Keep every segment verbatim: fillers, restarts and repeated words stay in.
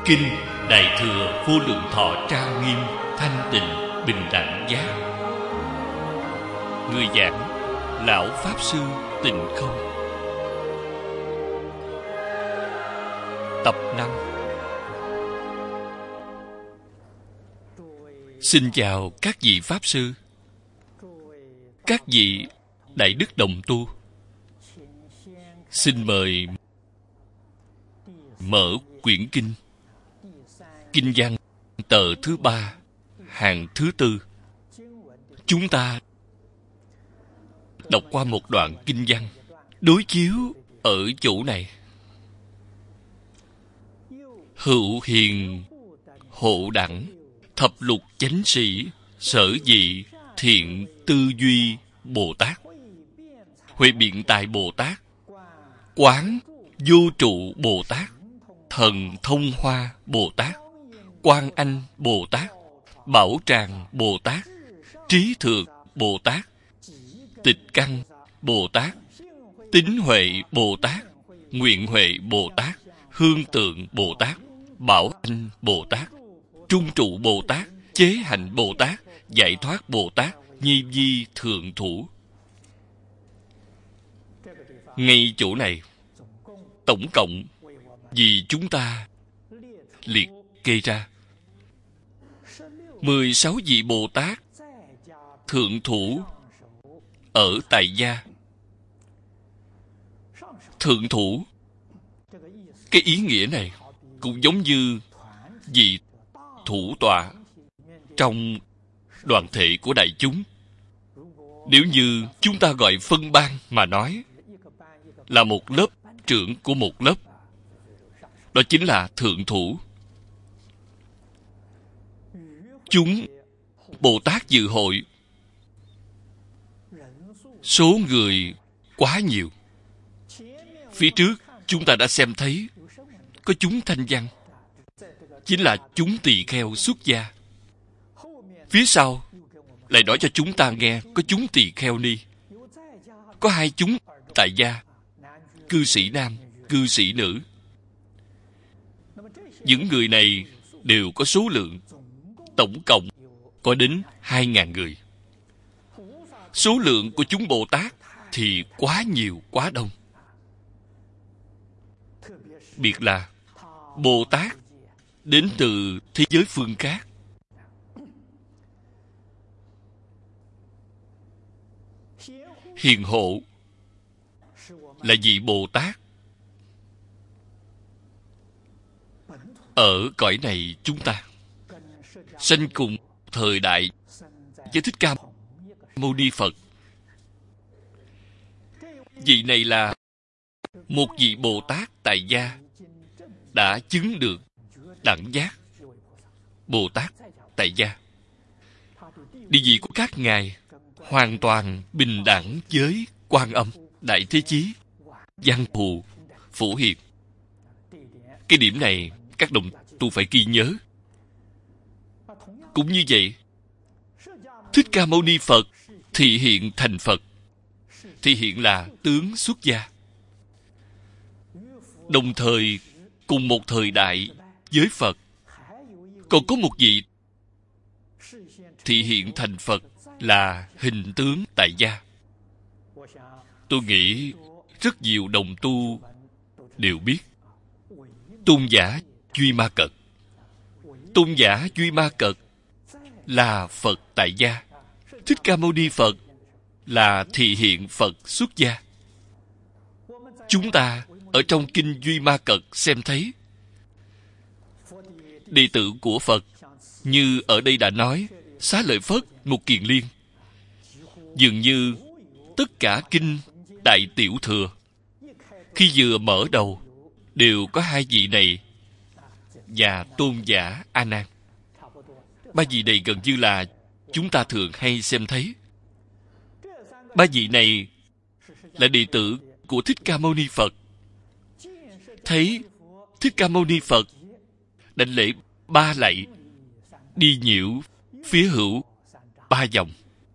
Kinh Đại Thừa Vô Lượng Thọ Trang Nghiêm Thanh Tịnh Bình Đẳng Giác. Người giảng Lão Pháp Sư Tịnh Không. Tập năm. Xin chào các vị Pháp Sư, các vị Đại Đức Đồng Tu. Xin mời mở quyển kinh Kinh văn tờ thứ ba, hàng thứ tư. Chúng ta đọc qua một đoạn kinh văn, đối chiếu ở chỗ này. Hữu hiền hộ đẳng, thập lục chánh sĩ, sở dị thiện tư duy Bồ Tát. Huệ biện tài Bồ Tát, quán vô trụ Bồ Tát, thần thông hoa Bồ Tát, Quan Anh Bồ Tát, Bảo Tràng Bồ Tát, Trí Thượng Bồ Tát, Tịch Căn Bồ Tát, Tín Huệ Bồ Tát, Nguyện Huệ Bồ Tát, Hương Tượng Bồ Tát, Bảo Anh Bồ Tát, Trung Trụ Bồ Tát, Chế Hạnh Bồ Tát, Giải Thoát Bồ Tát, Nhi Vi Thượng Thủ. Ngay chỗ này, tổng cộng vì chúng ta liệt kê ra mười sáu vị Bồ Tát thượng thủ ở tại gia. Thượng thủ, cái ý nghĩa này cũng giống như vị thủ tọa trong đoàn thể của đại chúng. Nếu như chúng ta gọi phân ban mà nói, là một lớp trưởng của một lớp, đó chính là thượng thủ. Chúng Bồ Tát dự hội, số người quá nhiều. Phía trước chúng ta đã xem thấy có chúng thanh văn, chính là chúng tỳ kheo xuất gia. Phía sau lại nói cho chúng ta nghe có chúng tỳ kheo ni, có hai chúng tại gia, cư sĩ nam, cư sĩ nữ. Những người này đều có số lượng, tổng cộng có đến hai ngàn người. Số lượng của chúng Bồ Tát thì quá nhiều, quá đông. Biệt là Bồ Tát đến từ thế giới phương khác. Hiền hộ là vị Bồ Tát ở cõi này chúng ta, sanh cùng thời đại với Thích Ca Mâu Ni Phật. Vị này là một vị Bồ Tát tại gia, đã chứng được đẳng giác Bồ Tát tại gia. Địa vị của các ngài hoàn toàn bình đẳng với Quan Âm, Đại Thế Chí, Văn Thù, Phổ Hiền. Cái điểm này các đồng tu phải ghi nhớ. Cũng như vậy, Thích Ca Mâu Ni Phật thị hiện thành Phật. Thị hiện là tướng xuất gia. Đồng thời cùng một thời đại với Phật, còn có một vị thị hiện thành Phật là hình tướng tại gia. Tôi nghĩ rất nhiều đồng tu đều biết Tôn giả Duy Ma Cật. Tôn giả Duy Ma Cật là Phật tại gia. Thích Ca Mâu Ni Phật là thị hiện Phật xuất gia. Chúng ta ở trong kinh Duy Ma Cật xem thấy đệ tử của Phật, như ở đây đã nói, Xá Lợi Phất, Mục Kiền Liên, dường như tất cả kinh Đại Tiểu Thừa khi vừa mở đầu đều có hai vị này và Tôn giả A Nan. Ba vị này gần như là chúng ta thường hay xem thấy. Ba vị này là đệ tử của Thích Ca Mâu Ni Phật. Thấy Thích Ca Mâu Ni Phật đảnh lễ ba lạy, đi nhiễu phía hữu ba vòng.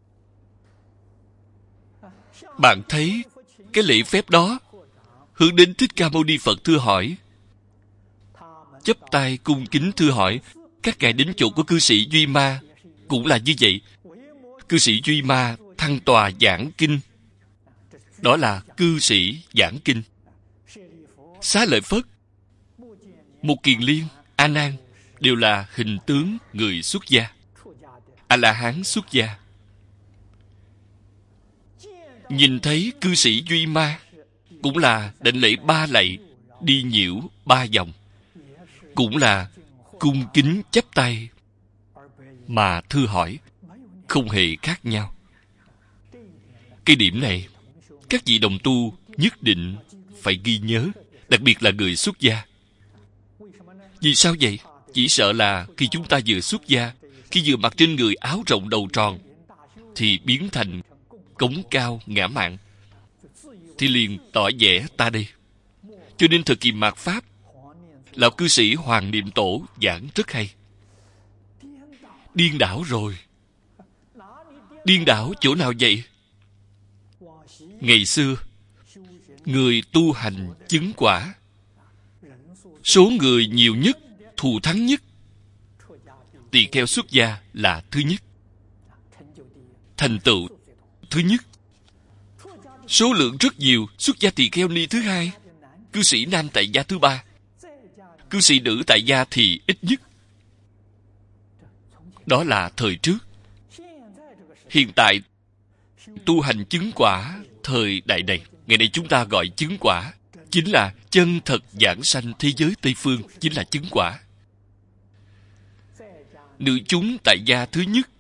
Bạn thấy cái lễ phép đó hướng đến Thích Ca Mâu Ni Phật thưa hỏi. chắp tay cung kính thưa hỏi. Các ngài đến chỗ của cư sĩ Duy Ma cũng là như vậy. Cư sĩ Duy Ma thăng tòa giảng kinh, đó là cư sĩ giảng kinh. Xá Lợi Phất, Mục Kiền Liên, A Nan đều là hình tướng người xuất gia, A La Hán xuất gia. Nhìn thấy cư sĩ Duy Ma cũng là đảnh lễ ba lạy, đi nhiễu ba vòng, cũng là cung kính chắp tay mà thưa hỏi, không hề khác nhau. Cái điểm này các vị đồng tu nhất định phải ghi nhớ, đặc biệt là người xuất gia. Vì sao vậy? Chỉ sợ là khi chúng ta vừa xuất gia, khi vừa mặc trên người áo rộng đầu tròn, thì biến thành cống cao ngã mạn, thì liền tỏ vẻ ta đây. Cho nên thời kỳ mạt Pháp, lão cư sĩ Hoàng Niệm Tổ giảng rất hay. Điên đảo rồi. Điên đảo chỗ nào vậy? Ngày xưa, người tu hành chứng quả, số người nhiều nhất, thù thắng nhất, tỳ kheo xuất gia là thứ nhất, thành tựu thứ nhất. Số lượng rất nhiều, xuất gia tỳ kheo ni thứ hai, cư sĩ nam tại gia thứ ba, cư sĩ nữ tại gia thì ít nhất. Đó là thời trước. Hiện tại, tu hành chứng quả thời đại này, ngày nay chúng ta gọi chứng quả, chính là chân thật giảng sanh thế giới Tây Phương, chính là chứng quả. Nữ chúng tại gia thứ nhất,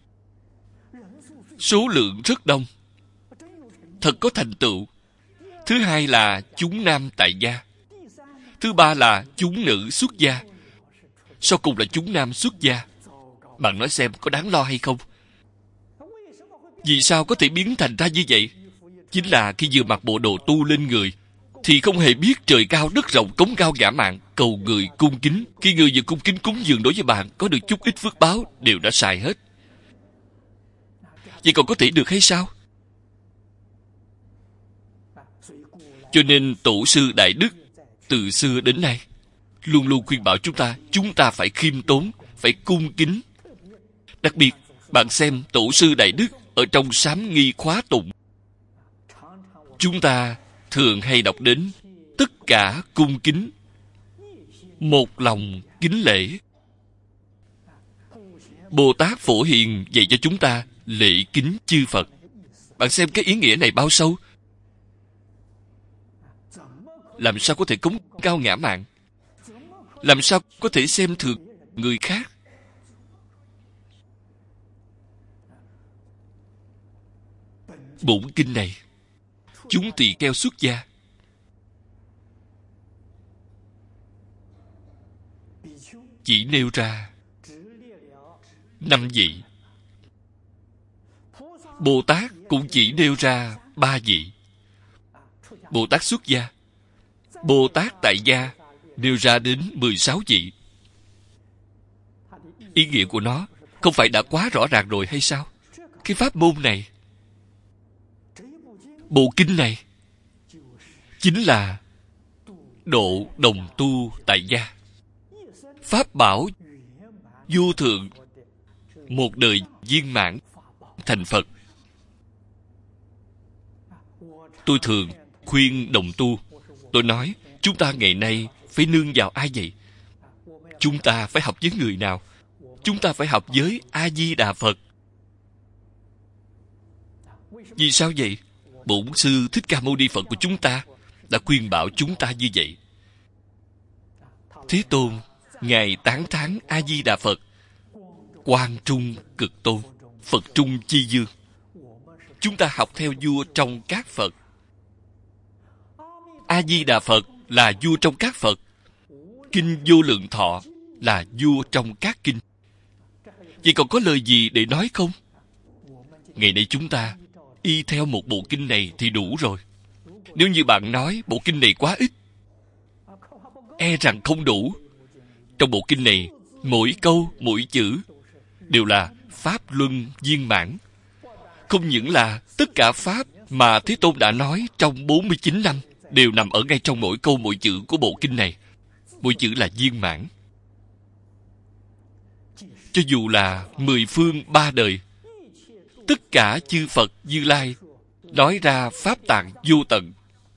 số lượng rất đông, thật có thành tựu. Thứ hai là chúng nam tại gia. Thứ ba là chúng nữ xuất gia. Sau cùng là chúng nam xuất gia. Bạn nói xem có đáng lo hay không? Vì sao có thể biến thành ra như vậy? Chính là khi vừa mặc bộ đồ tu lên người, thì không hề biết trời cao đất rộng, cống cao ngã mạn, cầu người cung kính. Khi người vừa cung kính cúng dường đối với bạn, có được chút ít phước báo đều đã xài hết. Vậy còn có thể được hay sao? Cho nên tổ sư Đại Đức từ xưa đến nay luôn luôn khuyên bảo chúng ta, chúng ta phải khiêm tốn, phải cung kính. Đặc biệt, bạn xem tổ sư Đại Đức ở trong sám nghi khóa tụng, chúng ta thường hay đọc đến tất cả cung kính, một lòng kính lễ. Bồ Tát Phổ Hiền dạy cho chúng ta lễ kính chư Phật. Bạn xem cái ý nghĩa này bao sâu. Làm sao có thể cống cao ngã mạn? Làm sao có thể xem thường người khác? Bổn kinh này, chúng tỳ kheo xuất gia, chỉ nêu ra năm vị. Bồ Tát cũng chỉ nêu ra ba vị. Bồ Tát xuất gia, Bồ Tát tại gia nêu ra đến mười sáu vị. Ý nghĩa của nó không phải đã quá rõ ràng rồi hay sao? Cái pháp môn này, bộ kinh này, chính là độ đồng tu tại gia, pháp bảo vô thượng, một đời viên mãn thành Phật. Tôi thường khuyên đồng tu, tôi nói, chúng ta ngày nay phải nương vào ai vậy? Chúng ta phải học với người nào? Chúng ta phải học với A-di-đà Phật. Vì sao vậy? Bổn sư Thích Ca Mâu Ni Phật của chúng ta đã khuyên bảo chúng ta như vậy. Thế Tôn, Ngài tán thán A-di-đà Phật, Quang Trung Cực Tôn, Phật Trung Chi Dương. Chúng ta học theo vua trong các Phật. A-di-đà Phật là vua trong các Phật. Kinh Vô Lượng Thọ là vua trong các kinh. Vậy còn có lời gì để nói không? Ngày nay chúng ta y theo một bộ kinh này thì đủ rồi. Nếu như bạn nói bộ kinh này quá ít, e rằng không đủ. Trong bộ kinh này, mỗi câu, mỗi chữ đều là pháp luân viên mãn. Không những là tất cả pháp mà Thế Tôn đã nói trong bốn mươi chín năm đều nằm ở ngay trong mỗi câu, mỗi chữ của bộ kinh này. Mỗi chữ là viên mãn. cho dù là mười phương ba đời, tất cả chư Phật Như Lai nói ra pháp tạng vô tận,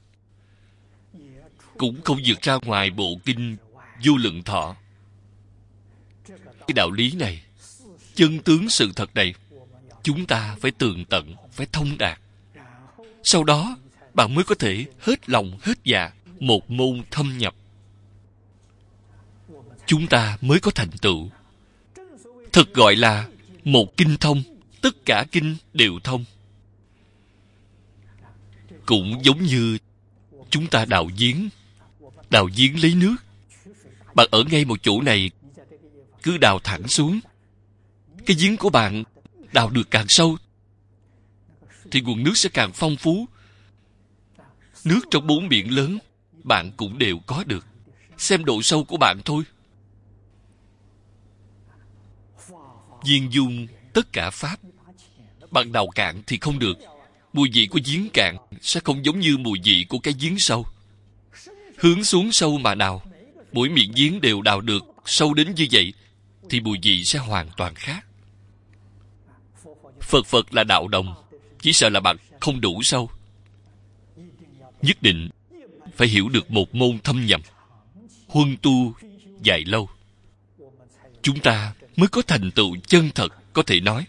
cũng không vượt ra ngoài bộ kinh Vô Lượng Thọ. Cái đạo lý này, chân tướng sự thật này, chúng ta phải tường tận, phải thông đạt. Sau đó, bạn mới có thể hết lòng hết dạ, một môn thâm nhập. Chúng ta mới có thành tựu. Thật gọi là một kinh thông, tất cả kinh đều thông. Cũng giống như chúng ta đào giếng. Đào giếng lấy nước. Bạn ở ngay một chỗ này, cứ đào thẳng xuống. Cái giếng của bạn đào được càng sâu, thì nguồn nước sẽ càng phong phú. Nước trong bốn biển lớn, bạn cũng đều có được. Xem độ sâu của bạn thôi. Viên dung tất cả pháp. Bạn đào cạn thì không được. Mùi vị của giếng cạn sẽ không giống như mùi vị của cái giếng sâu. Hướng xuống sâu mà đào, mỗi miệng giếng đều đào được sâu đến như vậy, thì mùi vị sẽ hoàn toàn khác. Phật Phật là đạo đồng, chỉ sợ là bạn không đủ sâu. Nhất định phải hiểu được một môn thâm nhập, huân tu dài lâu, chúng ta mới có thành tựu chân thật có thể nói.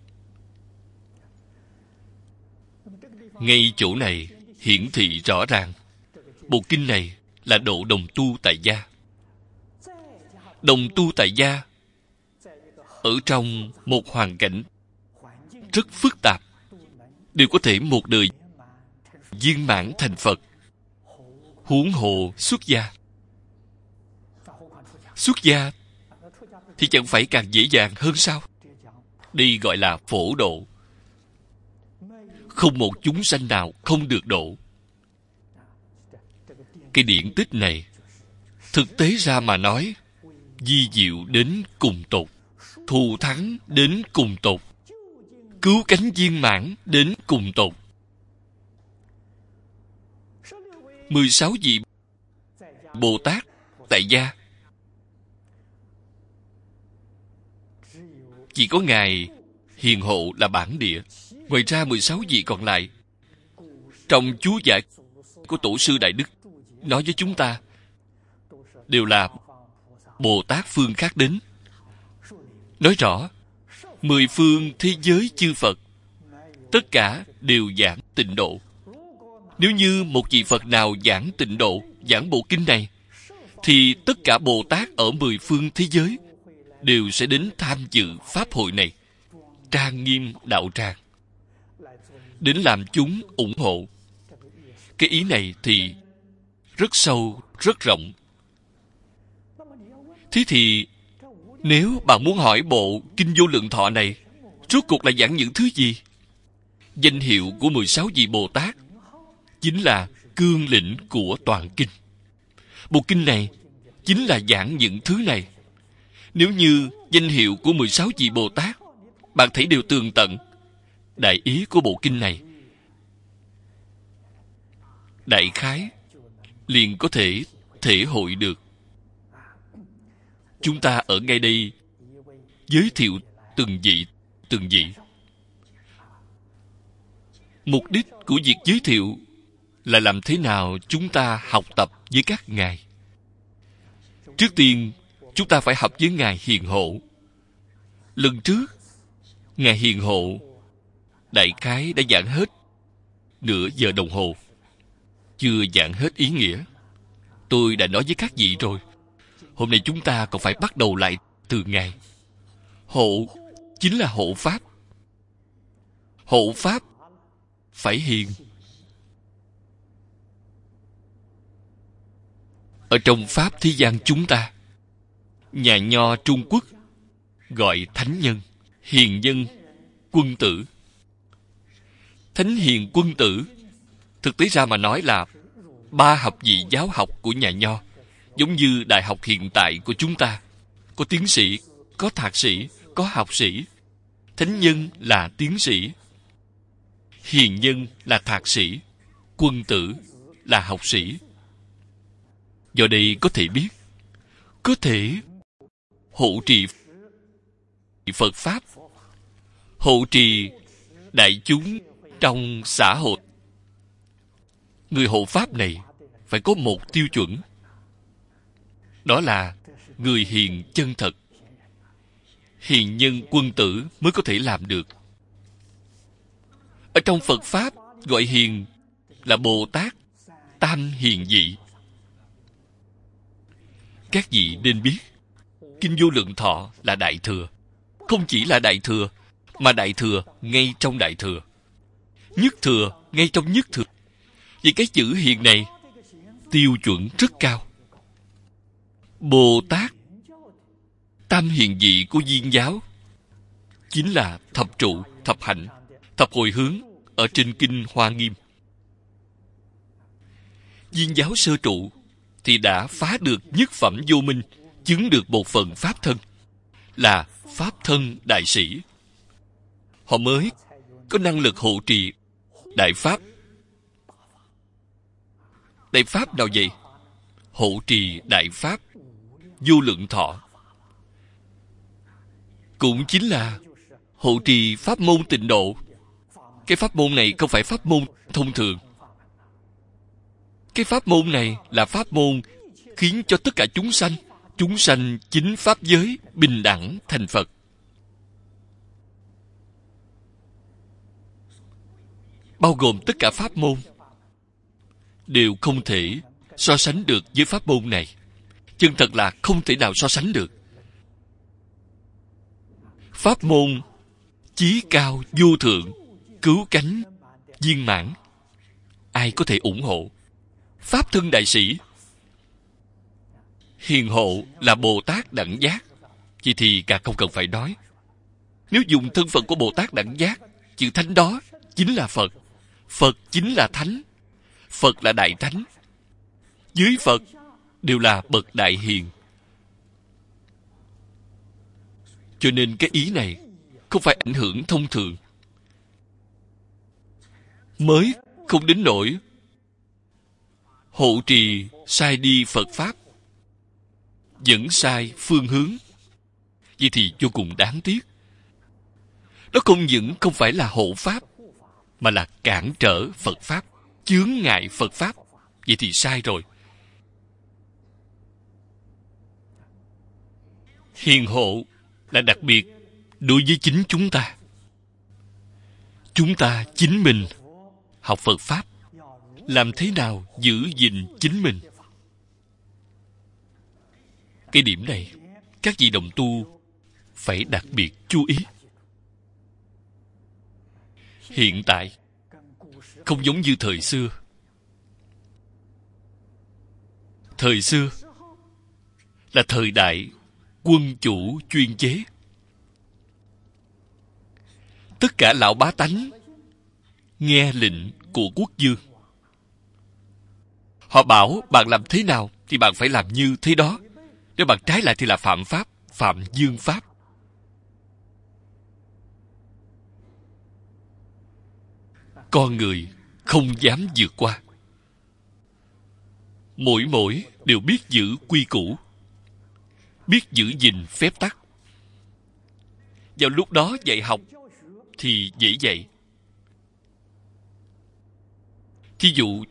Ngay chỗ này hiển thị rõ ràng, bộ kinh này là độ đồng tu tại gia. Đồng tu tại gia ở trong một hoàn cảnh rất phức tạp, đều có thể một đời viên mãn thành Phật. Huống hồ xuất gia. Xuất gia thì chẳng phải càng dễ dàng hơn sao? Đây gọi là phổ độ. Không một chúng sanh nào không được độ. Cái điển tích này, thực tế ra mà nói, vi diệu đến cùng tột, thù thắng đến cùng tột, cứu cánh viên mãn đến cùng tột. Mười sáu vị Bồ Tát tại gia, chỉ có Ngài Hiền Hộ là bản địa. Ngoài ra mười sáu vị còn lại, trong chú giải của Tổ sư Đại Đức nói với chúng ta, đều là Bồ Tát phương khác đến. Nói rõ, mười phương thế giới chư Phật, tất cả đều giảng tịnh độ. Nếu như một vị Phật nào giảng tịnh độ, giảng bộ kinh này, thì tất cả Bồ Tát ở mười phương thế giới đều sẽ đến tham dự pháp hội này, trang nghiêm đạo tràng, đến làm chúng ủng hộ. Cái ý này thì rất sâu, rất rộng. Thế thì, nếu bạn muốn hỏi bộ Kinh Vô Lượng Thọ này, rốt cuộc là giảng những thứ gì? Danh hiệu của mười sáu vị Bồ Tát chính là cương lĩnh của toàn kinh. Bộ kinh này chính là giảng những thứ này. Nếu như danh hiệu của mười sáu vị Bồ Tát bạn thấy đều tường tận, đại ý của bộ kinh này đại khái liền có thể thể hội được. Chúng ta ở ngay đây giới thiệu từng vị từng vị. Mục đích của việc giới thiệu là làm thế nào chúng ta học tập với các ngài. Trước tiên, chúng ta phải học với Ngài Hiền Hộ. Lần trước, Ngài Hiền Hộ đại khái đã giảng hết nửa giờ đồng hồ, chưa giảng hết ý nghĩa. Tôi đã nói với các vị rồi, hôm nay chúng ta còn phải bắt đầu lại từ Ngài. Hộ chính là hộ pháp. Hộ pháp phải hiền. Ở trong pháp thế gian chúng ta, nhà nho Trung Quốc gọi thánh nhân, hiền nhân, quân tử. Thánh hiền quân tử thực tế ra mà nói là ba học vị giáo học của nhà nho, giống như đại học hiện tại của chúng ta, có tiến sĩ, có thạc sĩ, có học sĩ. Thánh nhân là tiến sĩ, hiền nhân là thạc sĩ, quân tử là học sĩ. Do đây có thể biết, có thể hộ trì Phật Pháp, hộ trì đại chúng trong xã hội. Người hộ Pháp này phải có một tiêu chuẩn, đó là người hiền chân thật. Hiền nhân quân tử mới có thể làm được. Ở trong Phật Pháp gọi hiền là Bồ Tát tam hiền vị. Các vị nên biết, Kinh Vô Lượng Thọ là Đại Thừa. Không chỉ là Đại Thừa, mà Đại Thừa ngay trong Đại Thừa, Nhất Thừa ngay trong Nhất Thừa. Vì cái chữ hiền này tiêu chuẩn rất cao. Bồ Tát tam hiền vị của Viên giáo chính là thập trụ, thập hạnh, thập hồi hướng ở trên Kinh Hoa Nghiêm. Viên giáo sơ trụ thì đã phá được nhất phẩm vô minh, chứng được một phần pháp thân, là pháp thân đại sĩ. Họ mới có năng lực hộ trì đại pháp. Đại pháp nào vậy? Hộ trì đại pháp Vô Lượng Thọ, cũng chính là hộ trì pháp môn tịnh độ. Cái pháp môn này không phải pháp môn thông thường. Cái pháp môn này là pháp môn khiến cho tất cả chúng sanh, chúng sanh chính pháp giới bình đẳng thành Phật. Bao gồm tất cả pháp môn đều không thể so sánh được với pháp môn này. Chân thật là không thể nào so sánh được. Pháp môn chí cao vô thượng, cứu cánh viên mãn, ai có thể ủng hộ? Pháp thân đại sĩ. Hiền hộ là Bồ Tát đẳng giác, vậy thì càng không cần phải nói. Nếu dùng thân phận của Bồ Tát đẳng giác, chữ thánh đó chính là Phật. Phật chính là thánh. Phật là đại thánh. Dưới Phật đều là bậc đại hiền. Cho nên cái ý này không phải ảnh hưởng thông thường, mới không đến nỗi hộ trì sai đi Phật Pháp, dẫn sai phương hướng. Vậy thì vô cùng đáng tiếc. Đó không những không phải là hộ Pháp, mà là cản trở Phật Pháp, chướng ngại Phật Pháp. Vậy thì sai rồi. Hiền hộ là đặc biệt đối với chính chúng ta. Chúng ta chính mình học Phật Pháp, làm thế nào giữ gìn chính mình? Cái điểm này các vị đồng tu phải đặc biệt chú ý. Hiện tại không giống như thời xưa. Thời xưa là thời đại quân chủ chuyên chế. Tất cả lão bá tánh nghe lệnh của quốc vương. Họ bảo bạn làm thế nào thì bạn phải làm như thế đó. Nếu bạn trái lại thì là phạm pháp, phạm dương pháp. Con người không dám vượt qua. Mỗi mỗi đều biết giữ quy củ, biết giữ gìn phép tắc. Vào lúc đó dạy học thì dễ dạy. Thí dụ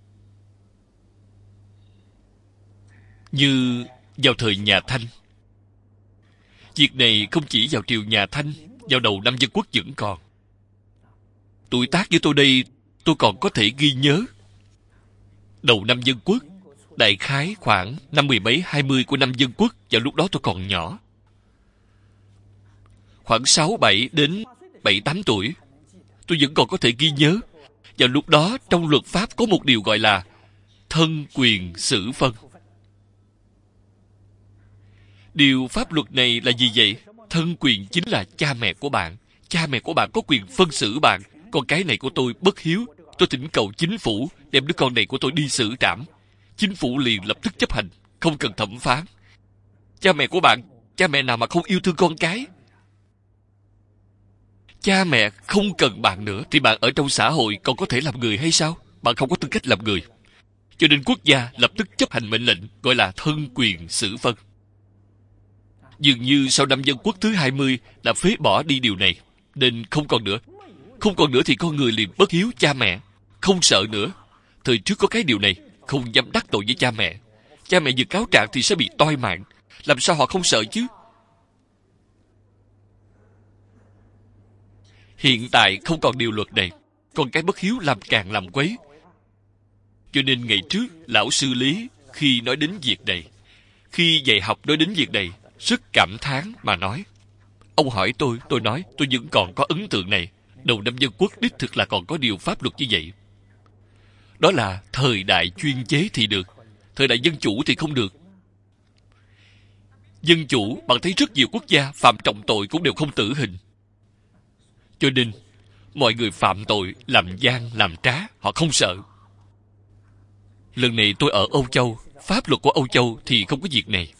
như vào thời nhà Thanh. Việc này không chỉ vào triều nhà Thanh, vào đầu năm Dân Quốc vẫn còn. Tuổi tác với tôi đây, tôi còn có thể ghi nhớ. Đầu năm Dân Quốc, đại khái khoảng năm mười mấy, hai mươi của năm Dân Quốc, vào lúc đó tôi còn nhỏ. Khoảng sáu, bảy đến bảy, tám tuổi, tôi vẫn còn có thể ghi nhớ. Vào lúc đó, trong luật pháp có một điều gọi là thân quyền xử phân. Điều pháp luật này là gì vậy? Thân quyền chính là cha mẹ của bạn. Cha mẹ của bạn có quyền phân xử bạn. Con cái này của tôi bất hiếu, tôi thỉnh cầu chính phủ đem đứa con này của tôi đi xử trảm. Chính phủ liền lập tức chấp hành, không cần thẩm phán. Cha mẹ của bạn, cha mẹ nào mà không yêu thương con cái? Cha mẹ không cần bạn nữa thì bạn ở trong xã hội còn có thể làm người hay sao? Bạn không có tư cách làm người. Cho nên quốc gia lập tức chấp hành mệnh lệnh gọi là thân quyền xử phân. Dường như sau năm Dân Quốc thứ hai mươi đã phế bỏ đi điều này, nên không còn nữa. Không còn nữa thì con người liền bất hiếu cha mẹ, không sợ nữa. Thời trước có cái điều này, không dám đắc tội với cha mẹ. Cha mẹ vừa cáo trạng thì sẽ bị toi mạng. Làm sao họ không sợ chứ? Hiện tại không còn điều luật này, còn cái bất hiếu làm càng làm quấy. Cho nên ngày trước, lão sư Lý khi nói đến việc này, khi dạy học nói đến việc này, rất cảm thán mà nói. Ông hỏi tôi, tôi nói, tôi vẫn còn có ấn tượng này. Đầu năm Dân Quốc đích thực là còn có điều pháp luật như vậy. Đó là thời đại chuyên chế thì được, thời đại dân chủ thì không được. Dân chủ, bạn thấy rất nhiều quốc gia phạm trọng tội cũng đều không tử hình. Cho nên, mọi người phạm tội, làm gian, làm trá, họ không sợ. Lần này tôi ở Âu Châu, pháp luật của Âu Châu thì không có việc này.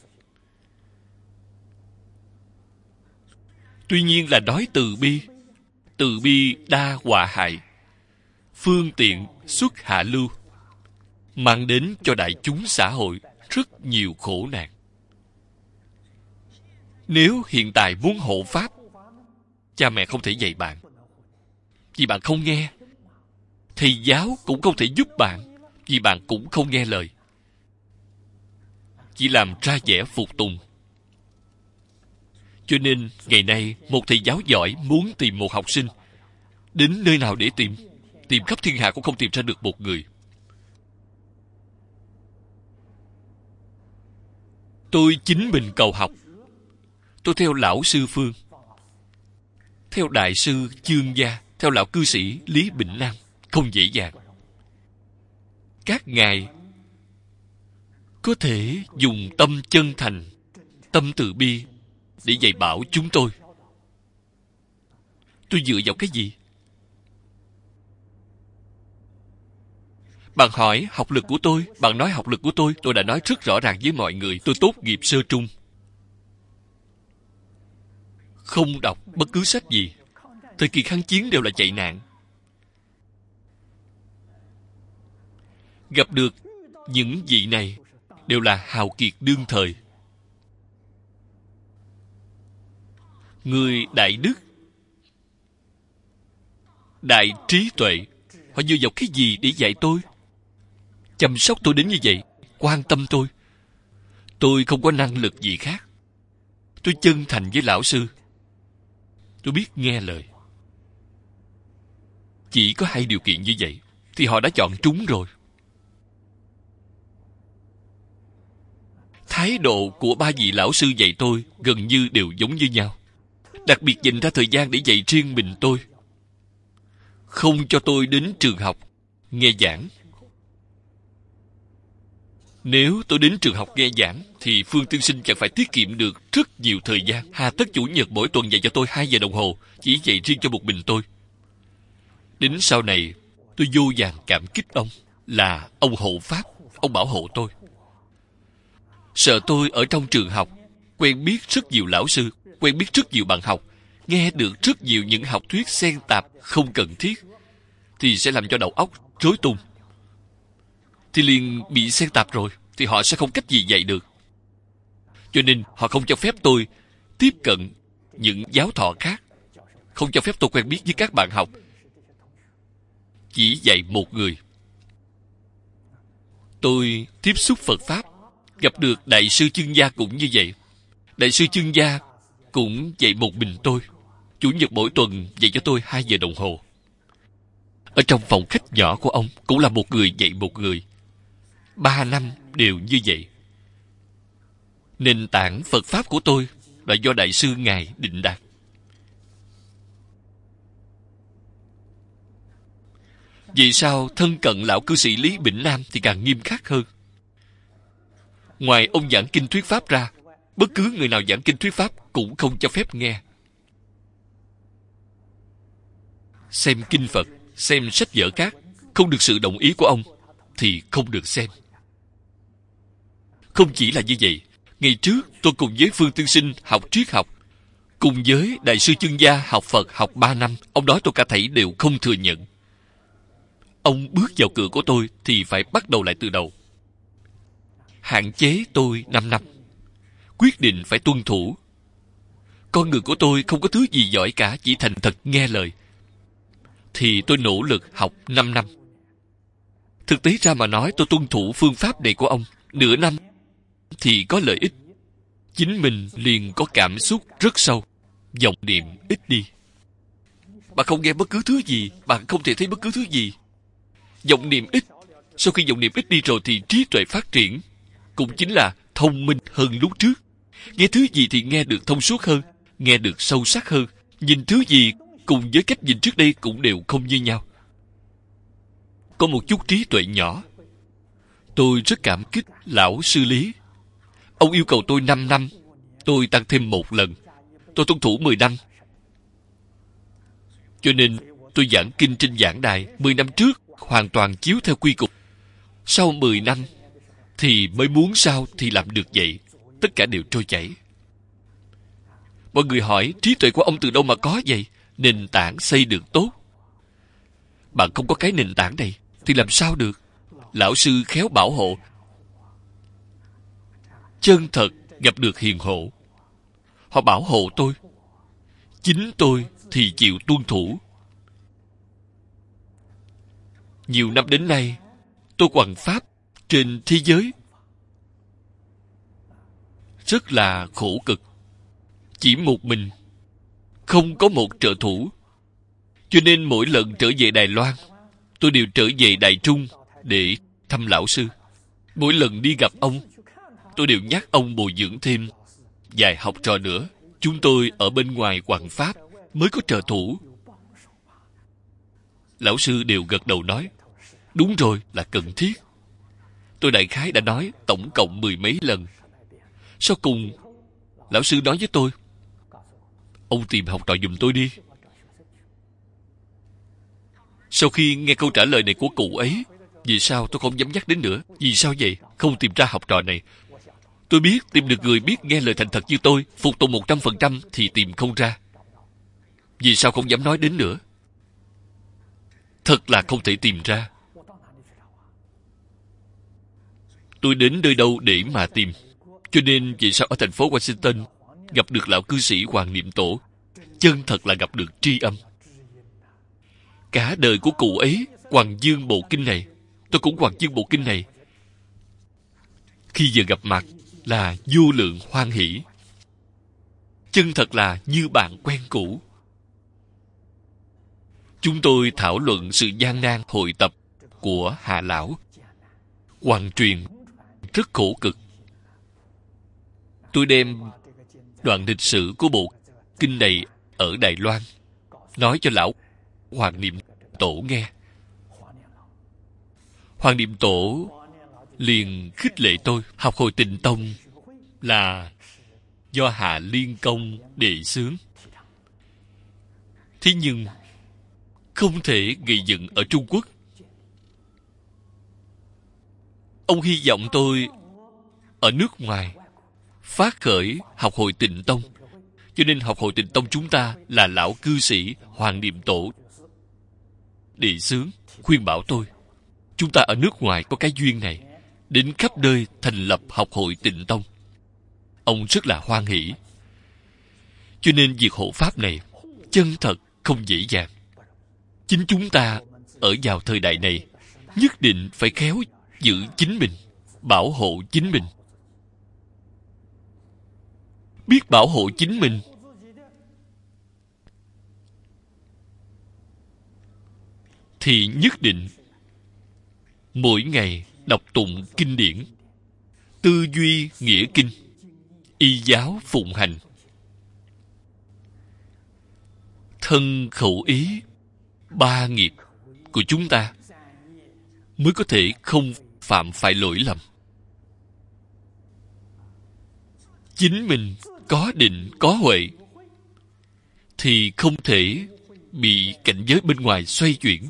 Tuy nhiên là nói từ bi. Từ bi đa họa hại, phương tiện xuất hạ lưu, mang đến cho đại chúng xã hội rất nhiều khổ nạn. Nếu hiện tại muốn hộ pháp, cha mẹ không thể dạy bạn, vì bạn không nghe. Thầy giáo cũng không thể giúp bạn, vì bạn cũng không nghe lời, chỉ làm ra vẻ phục tùng. Cho nên ngày nay một thầy giáo giỏi muốn tìm một học sinh, đến nơi nào để tìm? Tìm khắp thiên hạ cũng không tìm ra được một người. Tôi chính mình cầu học. Tôi theo lão sư Phương, theo đại sư Chương Gia, theo lão cư sĩ Lý Bỉnh Nam, không dễ dàng. Các ngài có thể dùng tâm chân thành, tâm từ bi để dạy bảo chúng tôi. Tôi dựa vào cái gì? Bạn hỏi học lực của tôi, bạn nói học lực của tôi, tôi đã nói rất rõ ràng với mọi người, tôi tốt nghiệp sơ trung. Không đọc bất cứ sách gì. Thời kỳ kháng chiến đều là chạy nạn. Gặp được những vị này đều là hào kiệt đương thời. Người đại đức, đại trí tuệ, họ dựa vào cái gì để dạy tôi? Chăm sóc tôi đến như vậy, quan tâm tôi. Tôi không có năng lực gì khác. Tôi chân thành với lão sư. Tôi biết nghe lời. Chỉ có hai điều kiện như vậy thì họ đã chọn trúng rồi. Thái độ của ba vị lão sư dạy tôi gần như đều giống như nhau. Đặc biệt dành ra thời gian để dạy riêng mình tôi. Không cho tôi đến trường học nghe giảng. Nếu tôi đến trường học nghe giảng thì Phương tiên sinh chẳng phải tiết kiệm được rất nhiều thời gian. Hà tất chủ nhật mỗi tuần dạy cho tôi hai giờ đồng hồ, chỉ dạy riêng cho một mình tôi. Đến sau này tôi vô vàn cảm kích ông, là ông hộ pháp, ông bảo hộ tôi. Sợ tôi ở trong trường học quen biết rất nhiều lão sư, quen biết rất nhiều bạn học, nghe được rất nhiều những học thuyết xen tạp không cần thiết, thì sẽ làm cho đầu óc rối tung. Thì liền bị xen tạp rồi, thì họ sẽ không cách gì dạy được. Cho nên họ không cho phép tôi tiếp cận những giáo thọ khác, không cho phép tôi quen biết với các bạn học. Chỉ dạy một người. Tôi tiếp xúc Phật Pháp, gặp được Đại sư Chương Gia cũng như vậy. Đại sư Chương Gia cũng dạy một mình tôi. Chủ nhật mỗi tuần dạy cho tôi hai giờ đồng hồ. Ở trong phòng khách nhỏ của ông cũng là một người dạy một người. Ba năm đều như vậy. Nền tảng Phật Pháp của tôi là do Đại sư Ngài định đạt. Vì sao thân cận lão cư sĩ Lý Bỉnh Nam thì càng nghiêm khắc hơn? Ngoài ông giảng kinh thuyết Pháp ra, bất cứ người nào giảng kinh thuyết Pháp cũng không cho phép nghe. Xem kinh Phật, xem sách vở khác, không được sự đồng ý của ông thì không được xem. Không chỉ là như vậy, ngày trước tôi cùng với Phương tiên sinh học triết học, cùng với Đại sư Chương Gia học Phật học ba năm, ông nói tôi cả thảy đều không thừa nhận. Ông bước vào cửa của tôi thì phải bắt đầu lại từ đầu. Hạn chế tôi năm năm. Quyết định phải tuân thủ, con người của tôi không có thứ gì giỏi cả, chỉ thành thật nghe lời. Thì tôi nỗ lực học năm năm. Thực tế ra mà nói, tôi tuân thủ phương pháp này của ông. Nửa năm thì có lợi ích. Chính mình liền có cảm xúc rất sâu. Vọng niệm ít đi. Bạn không nghe bất cứ thứ gì, bạn không thể thấy bất cứ thứ gì. Vọng niệm ít. Sau khi vọng niệm ít đi rồi thì trí tuệ phát triển. Cũng chính là thông minh hơn lúc trước. Nghe thứ gì thì nghe được thông suốt hơn, nghe được sâu sắc hơn. Nhìn thứ gì cùng với cách nhìn trước đây cũng đều không như nhau. Có một chút trí tuệ nhỏ. Tôi rất cảm kích lão sư Lý. Ông yêu cầu tôi năm năm, tôi tăng thêm một lần. Tôi tuân thủ mười năm. Cho nên tôi giảng kinh trên giảng đài mười năm trước hoàn toàn chiếu theo quy cục. Sau mười năm thì mới muốn sao thì làm được vậy. Tất cả đều trôi chảy. Mọi người hỏi trí tuệ của ông từ đâu mà có vậy? Nền tảng xây được tốt. Bạn không có cái nền tảng này thì làm sao được? Lão sư khéo bảo hộ. Chân thật gặp được hiền hộ. Họ bảo hộ tôi. Chính tôi thì chịu tuân thủ. Nhiều năm đến nay, tôi hoằng pháp trên thế giới. Rất là khổ cực. Chỉ một mình, không có một trợ thủ. Cho nên mỗi lần trở về Đài Loan, tôi đều trở về Đài Trung để thăm lão sư. Mỗi lần đi gặp ông, tôi đều nhắc ông bồi dưỡng thêm vài học trò nữa. Chúng tôi ở bên ngoài hoằng pháp mới có trợ thủ. Lão sư đều gật đầu nói, đúng rồi, là cần thiết. Tôi đại khái đã nói tổng cộng mười mấy lần. Sau cùng, lão sư nói với tôi, ông tìm học trò giùm tôi đi. Sau khi nghe câu trả lời này của cụ ấy, vì sao tôi không dám nhắc đến nữa? Vì sao vậy? Không tìm ra học trò này. Tôi biết tìm được người biết nghe lời thành thật như tôi, phục tùng một trăm phần trăm thì tìm không ra. Vì sao không dám nói đến nữa? Thật là không thể tìm ra. Tôi đến nơi đâu để mà tìm? Cho nên vì sao ở thành phố Washington gặp được lão cư sĩ Hoàng Niệm Tổ, chân thật là gặp được tri âm. Cả đời của cụ ấy hoằng dương bộ kinh này, tôi cũng hoằng dương bộ kinh này. Khi vừa gặp mặt là vô lượng hoan hỷ. Chân thật là như bạn quen cũ. Chúng tôi thảo luận sự gian nan hội tập của Hà Lão. Hoàng truyền rất khổ cực. Tôi đem đoạn lịch sử của bộ kinh này ở Đài Loan nói cho lão Hoàng Niệm Tổ nghe. Hoàng Niệm Tổ liền khích lệ tôi. Học Hồi Tịnh Tông là do Hạ Liên Công đề xướng. Thế nhưng không thể gây dựng ở Trung Quốc. Ông hy vọng tôi ở nước ngoài phát khởi Học Hồi Tịnh Tông. Cho nên Học Hồi Tịnh Tông chúng ta là lão cư sĩ Hoàng Niệm Tổ đề xướng, khuyên bảo tôi. Chúng ta ở nước ngoài có cái duyên này, đến khắp nơi thành lập Học Hội Tịnh Tông. Ông rất là hoan hỷ. Cho nên việc hộ pháp này chân thật không dễ dàng. Chính chúng ta ở vào thời đại này nhất định phải khéo giữ chính mình, bảo hộ chính mình. Biết bảo hộ chính mình thì nhất định mỗi ngày đọc tụng kinh điển, tư duy nghĩa kinh, y giáo phụng hành, thân khẩu ý ba nghiệp của chúng ta mới có thể không phạm phải lỗi lầm. Chính mình có định có huệ thì không thể bị cảnh giới bên ngoài xoay chuyển.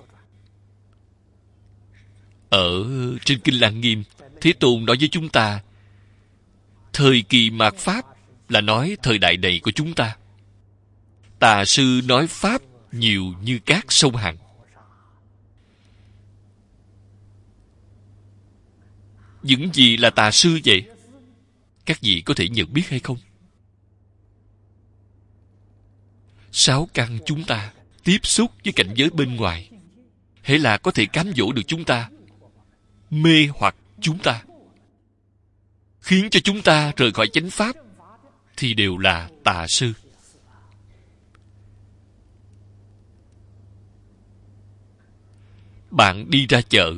Ở trên Kinh Lăng Nghiêm, Thế Tôn nói với chúng ta, thời kỳ mạt Pháp là nói thời đại này của chúng ta. Tà sư nói Pháp nhiều như cát sông Hằng. Những gì là tà sư vậy? Các vị có thể nhận biết hay không? sáu căn chúng ta tiếp xúc với cảnh giới bên ngoài, hễ là có thể cám dỗ được chúng ta, mê hoặc chúng ta, khiến cho chúng ta rời khỏi chánh pháp, thì đều là tà sư. Bạn đi ra chợ,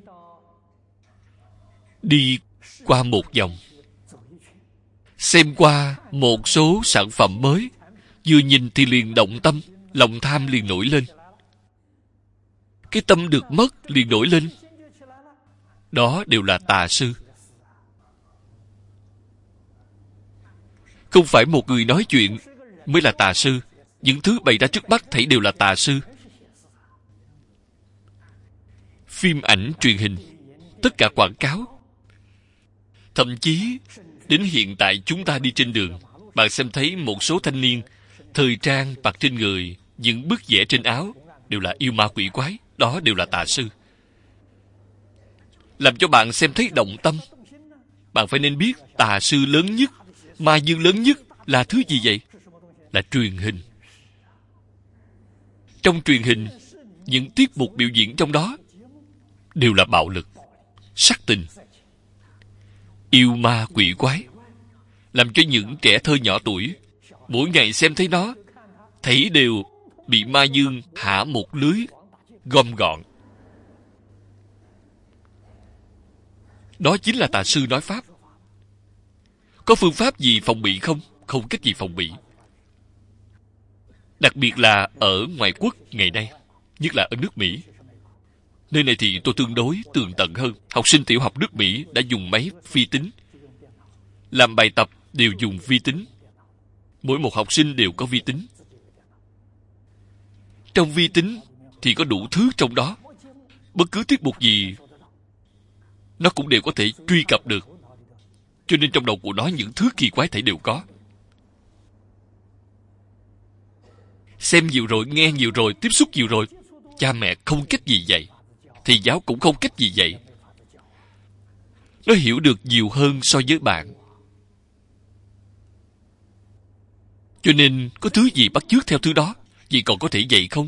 đi qua một vòng, xem qua một số sản phẩm mới, vừa nhìn thì liền động tâm, lòng tham liền nổi lên. Cái tâm được mất liền nổi lên. Đó đều là tà sư. Không phải một người nói chuyện mới là tà sư. Những thứ bày ra trước mắt thảy đều là tà sư. Phim ảnh truyền hình, tất cả quảng cáo, thậm chí đến hiện tại chúng ta đi trên đường, bạn xem thấy một số thanh niên thời trang mặc trên người, những bức vẽ trên áo đều là yêu ma quỷ quái. Đó đều là tà sư. Làm cho bạn xem thấy động tâm. Bạn phải nên biết tà sư lớn nhất, ma dương lớn nhất là thứ gì vậy? Là truyền hình. Trong truyền hình, những tiết mục biểu diễn trong đó đều là bạo lực, sắc tình, yêu ma quỷ quái, làm cho những trẻ thơ nhỏ tuổi mỗi ngày xem thấy nó, thấy đều bị ma dương hạ một lưới gom gọn. Đó chính là tà sư nói pháp. Có phương pháp gì phòng bị không? Không cách gì phòng bị. Đặc biệt là ở ngoại quốc ngày nay, nhất là ở nước Mỹ. Nơi này thì tôi tương đối tường tận hơn. Học sinh tiểu học nước Mỹ đã dùng máy vi tính. Làm bài tập đều dùng vi tính. Mỗi một học sinh đều có vi tính. Trong vi tính thì có đủ thứ trong đó. Bất cứ tiết mục gì nó cũng đều có thể truy cập được. Cho nên trong đầu của nó những thứ kỳ quái thảy đều có. Xem nhiều rồi, nghe nhiều rồi, tiếp xúc nhiều rồi, cha mẹ không cách gì dạy, thầy giáo cũng không cách gì dạy. Nó hiểu được nhiều hơn so với bạn. Cho nên có thứ gì bắt chước theo thứ đó, vậy còn có thể dạy không?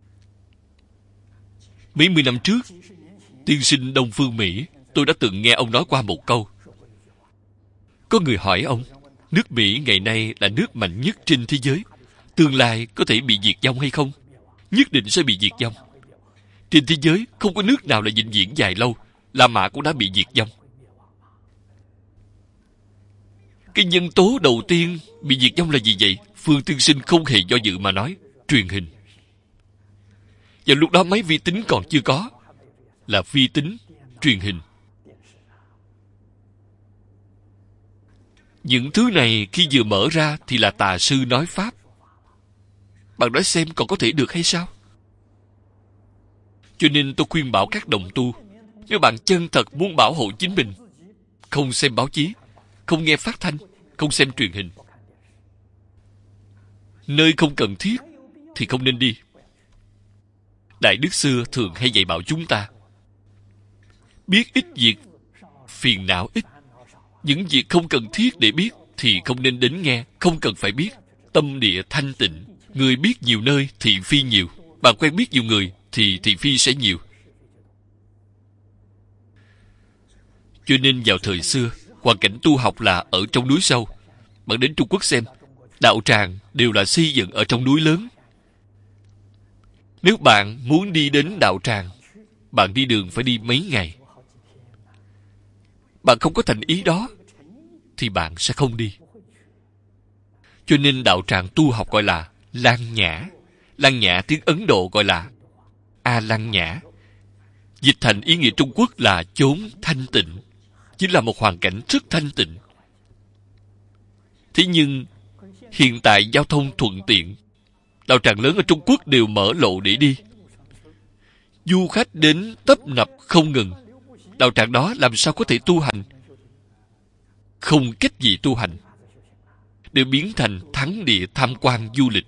Mấy mươi năm trước, tiên sinh Đông Phương Mỹ, tôi đã từng nghe ông nói qua một câu. Có người hỏi ông, nước Mỹ ngày nay là nước mạnh nhất trên thế giới, tương lai có thể bị diệt vong hay không? Nhất định sẽ bị diệt vong. Trên thế giới không có nước nào là vĩnh viễn dài lâu. La Mã cũng đã bị diệt vong. Cái nhân tố đầu tiên bị diệt vong là gì vậy? Phương tiên sinh không hề do dự mà nói, truyền hình. Và lúc đó máy vi tính còn chưa có, là vi tính, truyền hình. Những thứ này khi vừa mở ra thì là tà sư nói pháp. Bạn nói xem còn có thể được hay sao? Cho nên tôi khuyên bảo các đồng tu, nếu bạn chân thật muốn bảo hộ chính mình, không xem báo chí, không nghe phát thanh, không xem truyền hình. Nơi không cần thiết thì không nên đi. Đại Đức xưa thường hay dạy bảo chúng ta, biết ít việc, phiền não ít. Những việc không cần thiết để biết thì không nên đến nghe, không cần phải biết. Tâm địa thanh tịnh, người biết nhiều nơi, thị phi nhiều. Bạn quen biết nhiều người thì thị phi sẽ nhiều. Cho nên vào thời xưa, hoàn cảnh tu học là ở trong núi sâu. Bạn đến Trung Quốc xem, đạo tràng đều là xây dựng ở trong núi lớn. Nếu bạn muốn đi đến đạo tràng, bạn đi đường phải đi mấy ngày. Bạn không có thành ý đó thì bạn sẽ không đi. Cho nên đạo tràng tu học gọi là Lan Nhã. Lan Nhã tiếng Ấn Độ gọi là A Lan Nhã. Dịch thành ý nghĩa Trung Quốc là chốn thanh tịnh. Chính là một hoàn cảnh rất thanh tịnh. Thế nhưng hiện tại giao thông thuận tiện, đạo tràng lớn ở Trung Quốc đều mở lộ để đi. Du khách đến tấp nập không ngừng. Đạo tràng đó làm sao có thể tu hành? Không cách gì tu hành, đều biến thành thắng địa tham quan du lịch.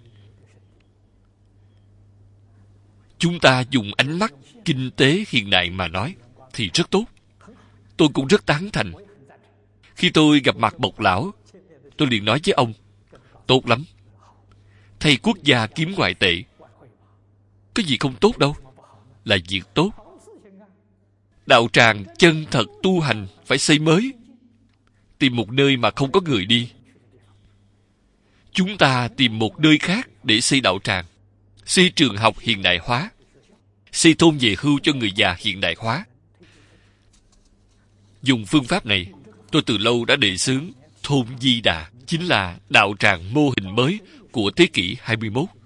Chúng ta dùng ánh mắt kinh tế hiện đại mà nói thì rất tốt. Tôi cũng rất tán thành. Khi tôi gặp mặt Bộc Lão, tôi liền nói với ông, tốt lắm. thay quốc gia kiếm ngoại tệ. Có gì không tốt đâu, là việc tốt. Đạo tràng chân thật tu hành phải xây mới, tìm một nơi mà không có người đi. Chúng ta tìm một nơi khác để xây đạo tràng, xây trường học hiện đại hóa, xây thôn về hưu cho người già hiện đại hóa. Dùng phương pháp này, tôi từ lâu đã đề xướng thôn Di Đà chính là đạo tràng mô hình mới của thế kỷ hai mươi mốt.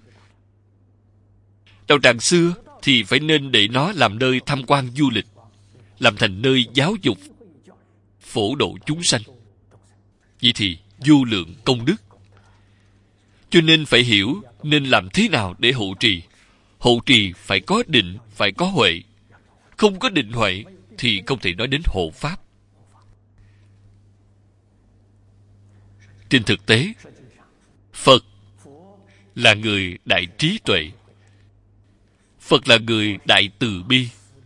Đạo tràng xưa thì phải nên để nó làm nơi tham quan du lịch, làm thành nơi giáo dục, phổ độ chúng sanh. Vậy thì vô lượng công đức. Cho nên phải hiểu nên làm thế nào để hộ trì. Hộ trì phải có định, phải có huệ. Không có định huệ thì không thể nói đến hộ pháp. Trên thực tế, Phật là người đại trí tuệ. Phật là người đại từ bi.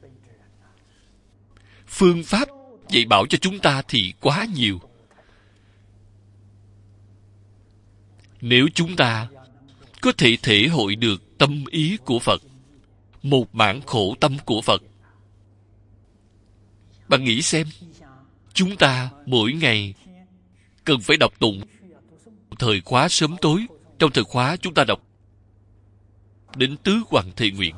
Phương pháp dạy bảo cho chúng ta thì quá nhiều. Nếu chúng ta có thể thể hội được tâm ý của Phật, một mảng khổ tâm của Phật, bạn nghĩ xem, chúng ta mỗi ngày cần phải đọc tụng thời khóa sớm tối. Trong thời khóa chúng ta đọc đến tứ hoàng thệ nguyện.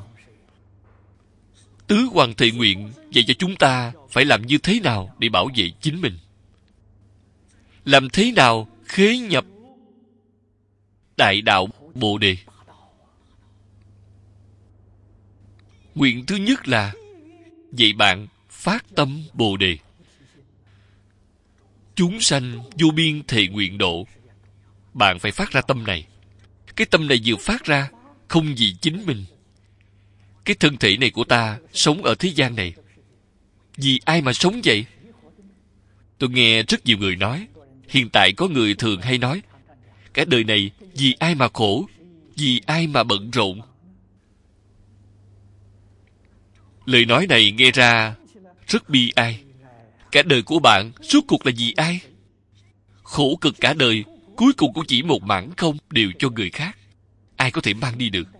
Tứ hoàng thệ nguyện dạy cho chúng ta phải làm như thế nào để bảo vệ chính mình, làm thế nào khế nhập đại đạo Bồ Đề. Nguyện thứ nhất là dạy bạn phát tâm Bồ Đề. Chúng sanh vô biên thệ nguyện độ. Bạn phải phát ra tâm này. Cái tâm này vừa phát ra, không vì chính mình. Cái thân thể này của ta sống ở thế gian này, vì ai mà sống vậy? Tôi nghe rất nhiều người nói, hiện tại có người thường hay nói, cả đời này vì ai mà khổ, vì ai mà bận rộn. Lời nói này nghe ra rất bi ai. Cả đời của bạn suốt cuộc là vì ai? Khổ cực cả đời, cuối cùng cũng chỉ một mảng không đều cho người khác. Ai có thể mang đi được?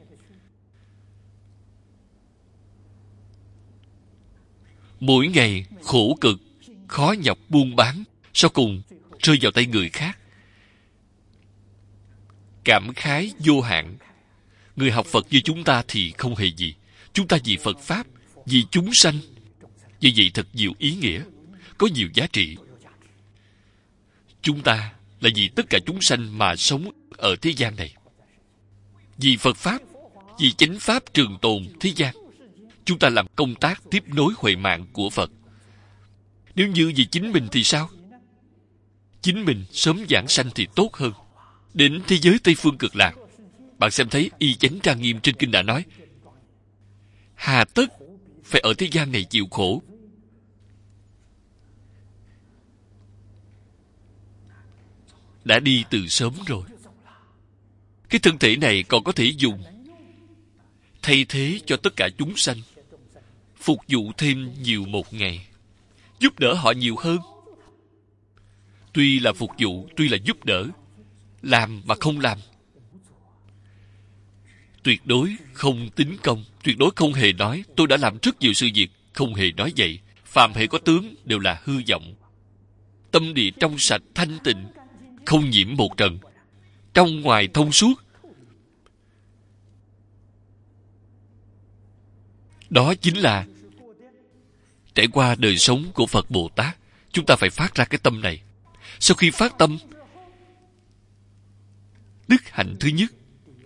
Mỗi ngày khổ cực, khó nhọc buôn bán, sau cùng rơi vào tay người khác. Cảm khái vô hạn. Người học Phật như chúng ta thì không hề gì. Chúng ta vì Phật Pháp, vì chúng sanh. Như vậy thật nhiều ý nghĩa, có nhiều giá trị. Chúng ta là vì tất cả chúng sanh mà sống ở thế gian này. Vì Phật Pháp, vì chánh Pháp trường tồn thế gian. Chúng ta làm công tác tiếp nối huệ mạng của Phật. Nếu như vì chính mình thì sao? Chính mình sớm giảng sanh thì tốt hơn. Đến thế giới Tây Phương Cực Lạc, bạn xem thấy Y Chánh Trang Nghiêm trên kinh đã nói, hà tất phải ở thế gian này chịu khổ. Đã đi từ sớm rồi. Cái thân thể này còn có thể dùng thay thế cho tất cả chúng sanh, phục vụ thêm nhiều một ngày, giúp đỡ họ nhiều hơn. Tuy là phục vụ, tuy là giúp đỡ, làm mà không làm. Tuyệt đối không tính công, tuyệt đối không hề nói tôi đã làm rất nhiều sự việc, không hề nói vậy. Phàm hệ có tướng đều là hư vọng. Tâm địa trong sạch thanh tịnh, không nhiễm một trần, trong ngoài thông suốt. Đó chính là trải qua đời sống của Phật Bồ Tát. Chúng ta phải phát ra cái tâm này. Sau khi phát tâm, đức hạnh thứ nhất,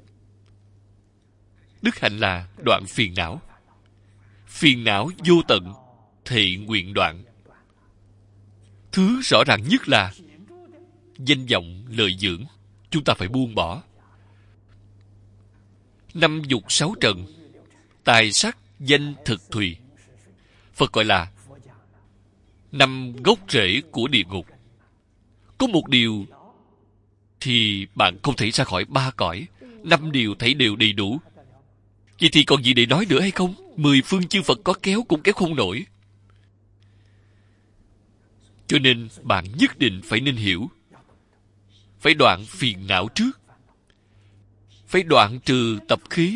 đức hạnh là đoạn phiền não. Phiền não vô tận, thệ nguyện đoạn. Thứ rõ ràng nhất là danh vọng lợi dưỡng. Chúng ta phải buông bỏ. Năm dục sáu trần, tài sắc danh thực thùy, Phật gọi là năm gốc rễ của địa ngục. Có một điều thì bạn không thể ra khỏi ba cõi. Năm điều thấy đều đầy đủ. Vậy thì còn gì để nói nữa hay không? Mười phương chư Phật có kéo cũng kéo không nổi. Cho nên bạn nhất định phải nên hiểu, phải đoạn phiền não trước. phải đoạn trừ tập khí.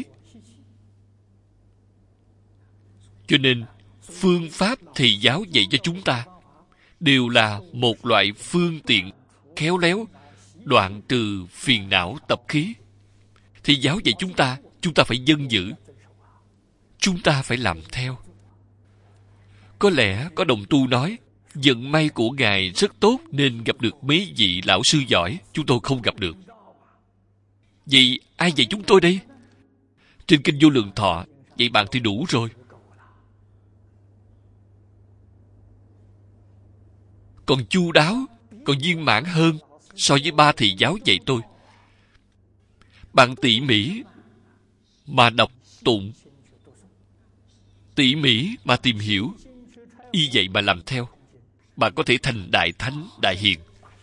Cho nên phương pháp thầy giáo dạy cho chúng ta đều là một loại phương tiện khéo léo đoạn trừ phiền não tập khí. Thầy giáo dạy chúng ta, chúng ta phải dân giữ, chúng ta phải làm theo. Có lẽ có đồng tu nói, vận may của Ngài rất tốt nên gặp được mấy vị lão sư giỏi, chúng tôi không gặp được. Vậy ai dạy chúng tôi đây? Trên kinh Vô Lượng Thọ dạy bạn thì đủ rồi. Còn chu đáo, còn viên mãn hơn so với ba thầy giáo dạy tôi. Bạn tỉ mỉ mà đọc tụng, tỉ mỉ mà tìm hiểu, y vậy mà làm theo, bạn có thể thành đại thánh, đại hiền.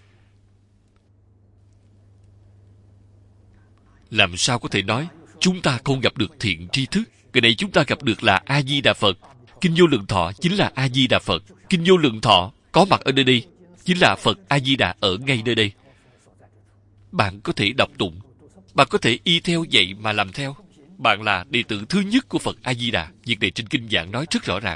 Làm sao có thể nói chúng ta không gặp được thiện tri thức? Cái này chúng ta gặp được là A Di Đà Phật. Kinh Vô Lượng Thọ chính là A Di Đà Phật. Kinh Vô Lượng Thọ có mặt ở nơi đây chính là Phật A Di Đà ở ngay nơi đây. Bạn có thể đọc tụng, bạn có thể y theo vậy mà làm theo. Bạn là đệ tử thứ nhất của Phật A Di Đà. Việc này trên kinh giảng nói rất rõ ràng.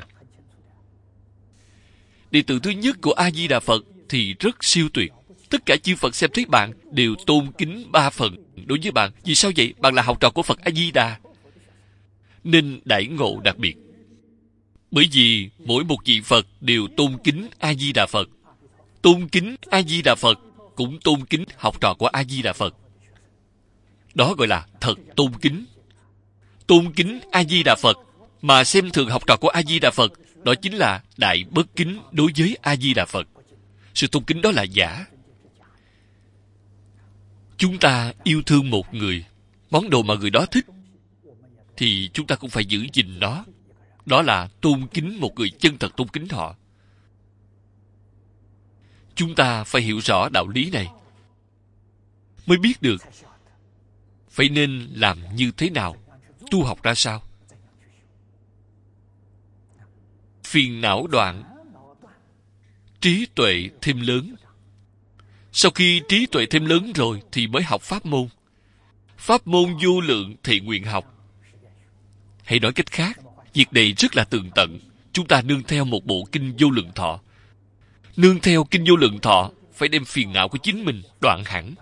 Đệ tử thứ nhất của A Di Đà Phật thì rất siêu tuyệt. Tất cả chư Phật xem thấy bạn đều tôn kính ba phần đối với bạn. Vì sao vậy? Bạn là học trò của Phật A Di Đà, nên đãi ngộ đặc biệt. Bởi vì mỗi một vị Phật đều tôn kính A Di Đà Phật. Tôn kính A Di Đà Phật cũng tôn kính học trò của A Di Đà Phật. Đó gọi là thật tôn kính. Tôn kính A Di Đà Phật mà xem thường học trò của A Di Đà Phật, đó chính là đại bất kính đối với A Di Đà Phật. Sự tôn kính đó là giả. Chúng ta yêu thương một người, món đồ mà người đó thích, thì chúng ta cũng phải giữ gìn nó. Đó là tôn kính một người, chân thật tôn kính họ. Chúng ta phải hiểu rõ đạo lý này, mới biết được phải nên làm như thế nào, tu học ra sao. Phiền não đoạn, trí tuệ thêm lớn. Sau khi trí tuệ thêm lớn rồi thì mới học pháp môn. Pháp môn vô lượng thì nguyện học. Hay nói cách khác, việc này rất là tường tận. Chúng ta nương theo một bộ kinh Vô Lượng Thọ. Nương theo kinh Vô Lượng Thọ, phải đem phiền não của chính mình đoạn hẳn.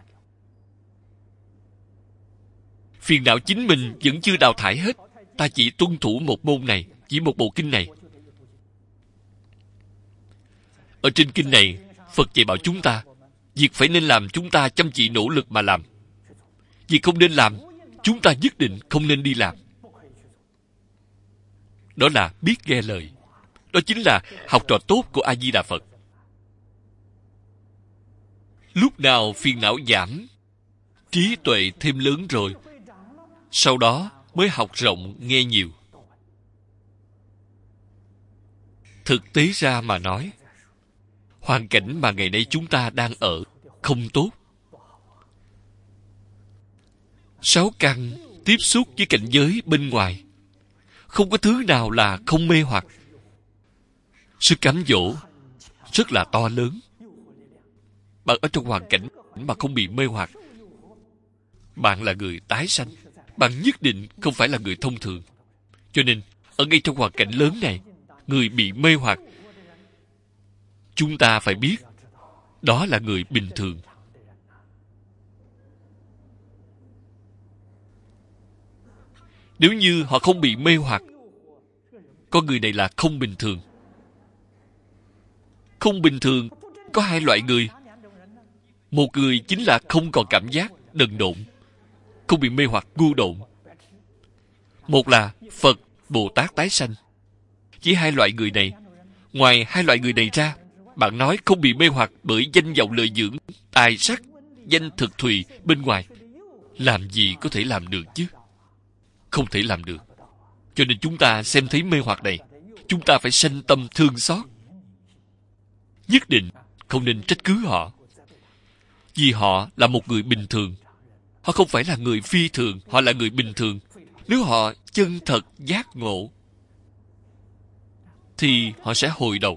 Phiền não chính mình vẫn chưa đào thải hết. Ta chỉ tuân thủ một môn này, chỉ một bộ kinh này. Ở trên kinh này, Phật dạy bảo chúng ta, việc phải nên làm chúng ta chăm chỉ nỗ lực mà làm. Việc không nên làm, chúng ta nhất định không nên đi làm. Đó là biết nghe lời. Đó chính là học trò tốt của A Di Đà Phật. Lúc nào phiền não giảm, trí tuệ thêm lớn rồi, sau đó mới học rộng nghe nhiều. Thực tế ra mà nói, hoàn cảnh mà ngày nay chúng ta đang ở không tốt. Sáu căn tiếp xúc với cảnh giới bên ngoài, không có thứ nào là không mê hoặc. Sức cám dỗ rất là to lớn. Bạn ở trong hoàn cảnh mà không bị mê hoặc, bạn là người tái sanh. Bạn nhất định không phải là người thông thường. Cho nên, ở ngay trong hoàn cảnh lớn này, người bị mê hoặc, chúng ta phải biết, đó là người bình thường. Nếu như họ không bị mê hoặc, con người này là không bình thường. Không bình thường có hai loại người. Một người chính là không còn cảm giác, đần độn, không bị mê hoặc, ngu độn. Một là Phật, Bồ Tát tái sanh. Chỉ hai loại người này. Ngoài hai loại người này ra, bạn nói không bị mê hoặc bởi danh vọng lợi dưỡng, tài sắc, danh thực thùy bên ngoài, làm gì có thể làm được chứ? Không thể làm được. Cho nên chúng ta xem thấy mê hoặc này, chúng ta phải sanh tâm thương xót. Nhất định không nên trách cứ họ. Vì họ là một người bình thường. Họ không phải là người phi thường, họ là người bình thường. Nếu họ chân thật giác ngộ, thì họ sẽ hồi đầu.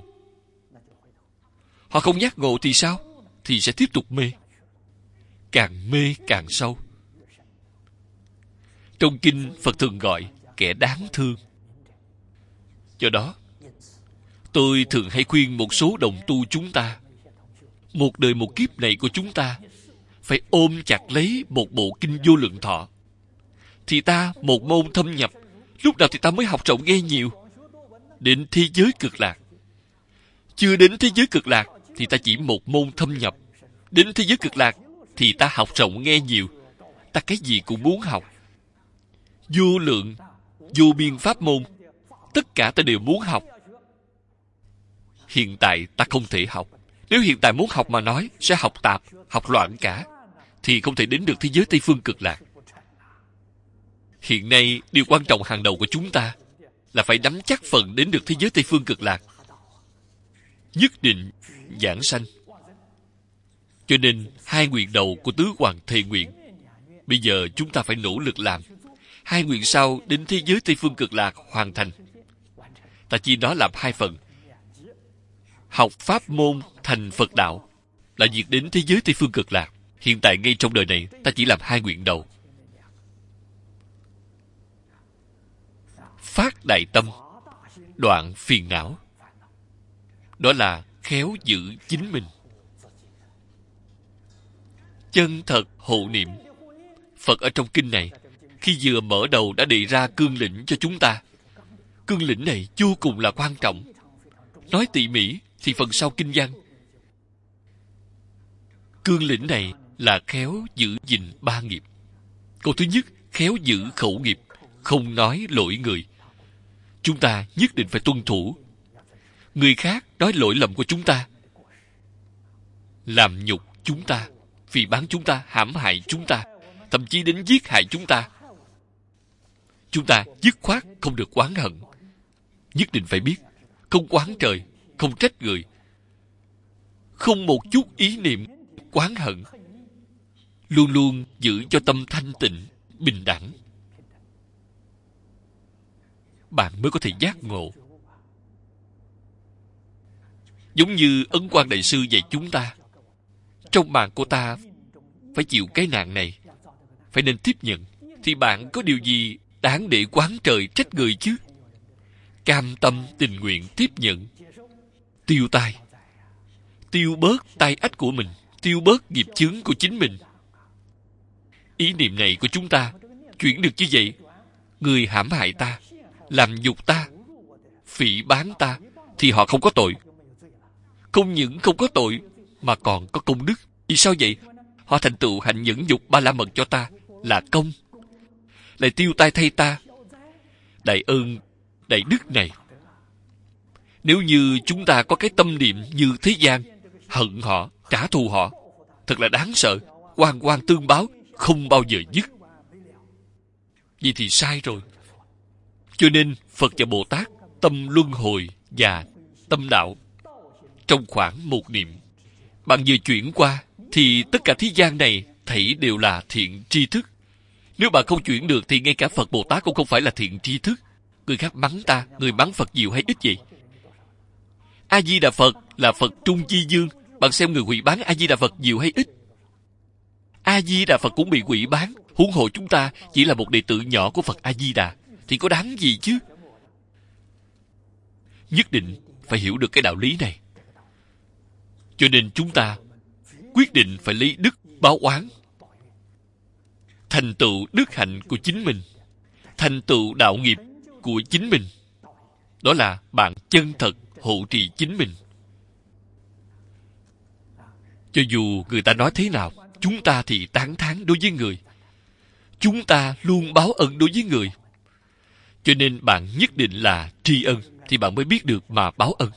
Họ không giác ngộ thì sao? Thì sẽ tiếp tục mê. Càng mê càng sâu. Trong kinh Phật thường gọi kẻ đáng thương. Do đó, tôi thường hay khuyên một số đồng tu chúng ta, một đời một kiếp này của chúng ta phải ôm chặt lấy một bộ kinh Vô Lượng Thọ, thì ta một môn thâm nhập, lúc nào thì ta mới học rộng nghe nhiều. Đến thế giới cực lạc, chưa đến thế giới cực lạc thì ta chỉ một môn thâm nhập. Đến thế giới cực lạc thì ta học rộng nghe nhiều. Ta cái gì cũng muốn học. Vô lượng, vô biên pháp môn, tất cả ta đều muốn học. Hiện tại ta không thể học. Nếu hiện tại muốn học mà nói, sẽ học tạp, học loạn cả, thì không thể đến được thế giới Tây Phương Cực Lạc. Hiện nay, điều quan trọng hàng đầu của chúng ta là phải nắm chắc phần đến được thế giới Tây Phương Cực Lạc. Nhất định giảng sanh. Cho nên, hai nguyện đầu của Tứ Hoàng thề nguyện, bây giờ chúng ta phải nỗ lực làm. Hai nguyện sau đến thế giới Tây Phương Cực Lạc hoàn thành. Ta chia nó làm hai phần. Học pháp môn thành Phật đạo là việc đến thế giới Tây Phương Cực Lạc. Hiện tại ngay trong đời này, ta chỉ làm hai nguyện đầu. Phát đại tâm, đoạn phiền não. Đó là khéo giữ chính mình. Chân thật hộ niệm. Phật ở trong kinh này, khi vừa mở đầu đã đề ra cương lĩnh cho chúng ta. Cương lĩnh này vô cùng là quan trọng. Nói tỉ mỉ thì phần sau kinh văn. Cương lĩnh này là khéo giữ gìn ba nghiệp. Câu thứ nhất, khéo giữ khẩu nghiệp, không nói lỗi người. Chúng ta nhất định phải tuân thủ. Người khác nói lỗi lầm của chúng ta, làm nhục chúng ta, phỉ báng chúng ta, hãm hại chúng ta, thậm chí đến giết hại chúng ta, chúng ta dứt khoát không được oán hận. Nhất định phải biết, không oán trời, không trách người, không một chút ý niệm oán hận, luôn luôn giữ cho tâm thanh tịnh, bình đẳng, bạn mới có thể giác ngộ. Giống như Ấn Quang Đại Sư dạy chúng ta, trong mạng của ta phải chịu cái nạn này, phải nên tiếp nhận, thì bạn có điều gì đáng để oán trời trách người chứ? Cam tâm tình nguyện tiếp nhận, tiêu tai, tiêu bớt tai ách của mình, tiêu bớt nghiệp chướng của chính mình. Ý niệm này của chúng ta chuyển được như vậy, người hãm hại ta, làm nhục ta, phỉ báng ta, thì họ không có tội. Không những không có tội, mà còn có công đức. Vì sao vậy? Họ thành tựu hạnh nhẫn nhục ba la mật cho ta, là công. Lại tiêu tai thay ta. Đại ơn, đại đức này. Nếu như chúng ta có cái tâm niệm như thế gian, hận họ, trả thù họ, thật là đáng sợ. Oan oan tương báo, không bao giờ dứt. Vậy thì sai rồi. Cho nên Phật và Bồ Tát tâm luân hồi và tâm đạo trong khoảng một niệm. Bạn vừa chuyển qua thì tất cả thế gian này thảy đều là thiện tri thức. Nếu bạn không chuyển được thì ngay cả Phật Bồ Tát cũng không phải là thiện tri thức. Người khác mắng ta, người mắng Phật nhiều hay ít vậy? A Di Đà Phật là Phật trung chi dương, bạn xem người hủy bán A Di Đà Phật nhiều hay ít? A Di Đà Phật cũng bị hủy bán, huống hồ chúng ta chỉ là một đệ tử nhỏ của Phật A Di Đà, thì có đáng gì chứ? Nhất định phải hiểu được cái đạo lý này. Cho nên chúng ta quyết định phải lấy đức báo oán, thành tựu đức hạnh của chính mình, thành tựu đạo nghiệp của chính mình. Đó là bạn chân thật hộ trì chính mình. Cho dù người ta nói thế nào, chúng ta thì tán thán đối với người. Chúng ta luôn báo ân đối với người. Cho nên bạn nhất định là tri ân, thì bạn mới biết được mà báo ân.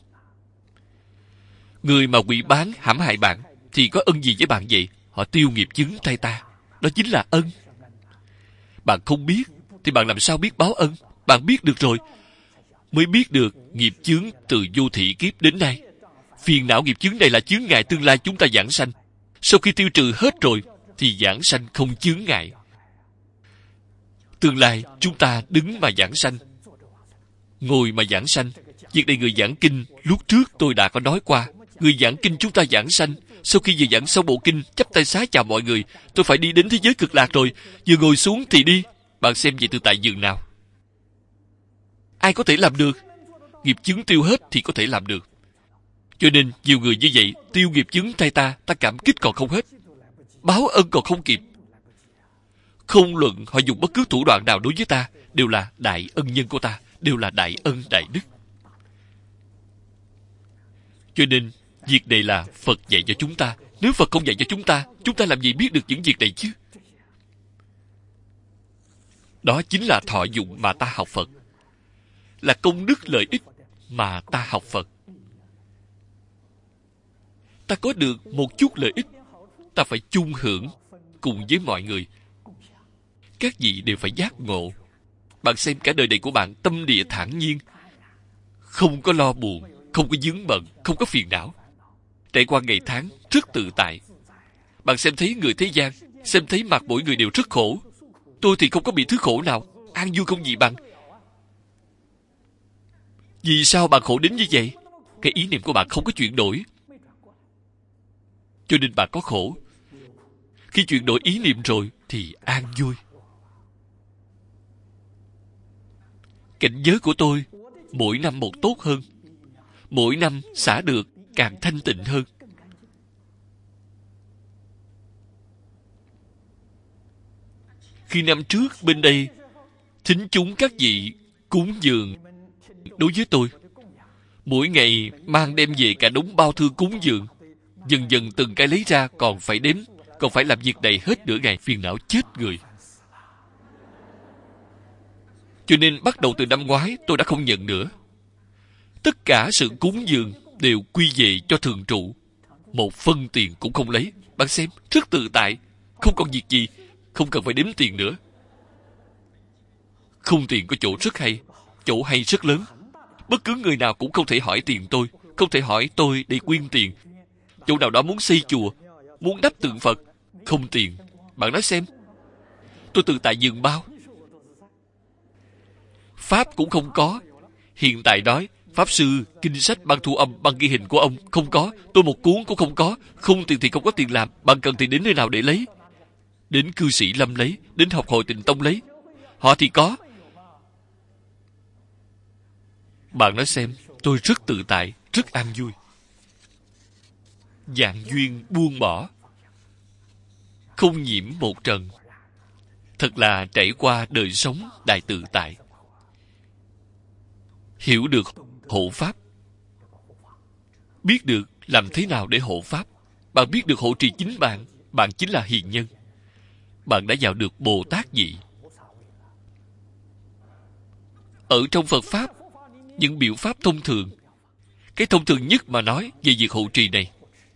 Người mà quỷ bán hãm hại bạn thì có ân gì với bạn vậy? Họ tiêu nghiệp chướng thay ta. Đó chính là ân. Bạn không biết thì bạn làm sao biết báo ân? Bạn biết được rồi mới biết được nghiệp chướng từ vô thị kiếp đến nay. Phiền não nghiệp chướng này là chướng ngại tương lai chúng ta giảng sanh. Sau khi tiêu trừ hết rồi thì giảng sanh không chướng ngại. Tương lai chúng ta đứng mà giảng sanh, ngồi mà giảng sanh. Việc này người giảng kinh lúc trước tôi đã có nói qua. Người giảng kinh chúng ta giảng sanh, sau khi vừa giảng xong bộ kinh, chắp tay xá chào mọi người, tôi phải đi đến thế giới cực lạc rồi, vừa ngồi xuống thì đi. Bạn xem vậy từ tại giường nào? Ai có thể làm được? Nghiệp chướng tiêu hết thì có thể làm được. Cho nên nhiều người như vậy, tiêu nghiệp chướng thay ta, ta cảm kích còn không hết, báo ân còn không kịp. Không luận họ dùng bất cứ thủ đoạn nào đối với ta, đều là đại ân nhân của ta, đều là đại ân đại đức. Cho nên việc này là Phật dạy cho chúng ta. Nếu Phật không dạy cho chúng ta, chúng ta làm gì biết được những việc này chứ? Đó chính là thọ dụng mà ta học Phật, là công đức lợi ích mà ta học Phật. Ta có được một chút lợi ích, ta phải chung hưởng cùng với mọi người. Các vị đều phải giác ngộ. Bạn xem cả đời này của bạn tâm địa thản nhiên, không có lo buồn, không có vướng bận, không có phiền não, trải qua ngày tháng rất tự tại. Bạn xem thấy người thế gian, xem thấy mặt mỗi người đều rất khổ. Tôi thì không có bị thứ khổ nào, an vui không gì bằng. Vì sao bạn khổ đến như vậy? Cái ý niệm của bạn không có chuyển đổi, cho nên bạn có khổ. Khi chuyển đổi ý niệm rồi thì an vui. Cảnh giới của tôi mỗi năm một tốt hơn, mỗi năm xả được càng thanh tịnh hơn. Khi năm trước bên đây thính chúng các vị cúng dường đối với tôi, mỗi ngày mang đem về cả đống bao thư cúng dường, dần dần từng cái lấy ra, còn phải đếm, còn phải làm việc này hết nửa ngày, phiền não chết người. Cho nên bắt đầu từ năm ngoái tôi đã không nhận nữa. Tất cả sự cúng dường đều quy về cho thường trụ, một phân tiền cũng không lấy. Bạn xem, rất tự tại, không còn việc gì, không cần phải đếm tiền nữa. Không tiền có chỗ rất hay, chỗ hay rất lớn. Bất cứ người nào cũng không thể hỏi tiền tôi, không thể hỏi tôi để quyên tiền. Chỗ nào đó muốn xây chùa, muốn đắp tượng Phật, không tiền. Bạn nói xem, tôi tự tại giường bao. Pháp cũng không có. Hiện tại nói Pháp sư, kinh sách, băng thu âm, băng ghi hình của ông không có. Tôi một cuốn cũng không có. Không tiền thì không có tiền làm. Bạn cần thì đến nơi nào để lấy? Đến cư sĩ Lâm lấy, đến học hội Tịnh Tông lấy. Họ thì có. Bạn nói xem, tôi rất tự tại, rất an vui. Dạng duyên buông bỏ, không nhiễm một trần. Thật là trải qua đời sống đại tự tại. Hiểu được hộ pháp, biết được làm thế nào để hộ pháp. Bạn biết được hộ trì chính bạn, bạn chính là hiền nhân. Bạn đã vào được Bồ Tát vị. Ở trong Phật Pháp, những biểu pháp thông thường, cái thông thường nhất mà nói về việc hộ trì này,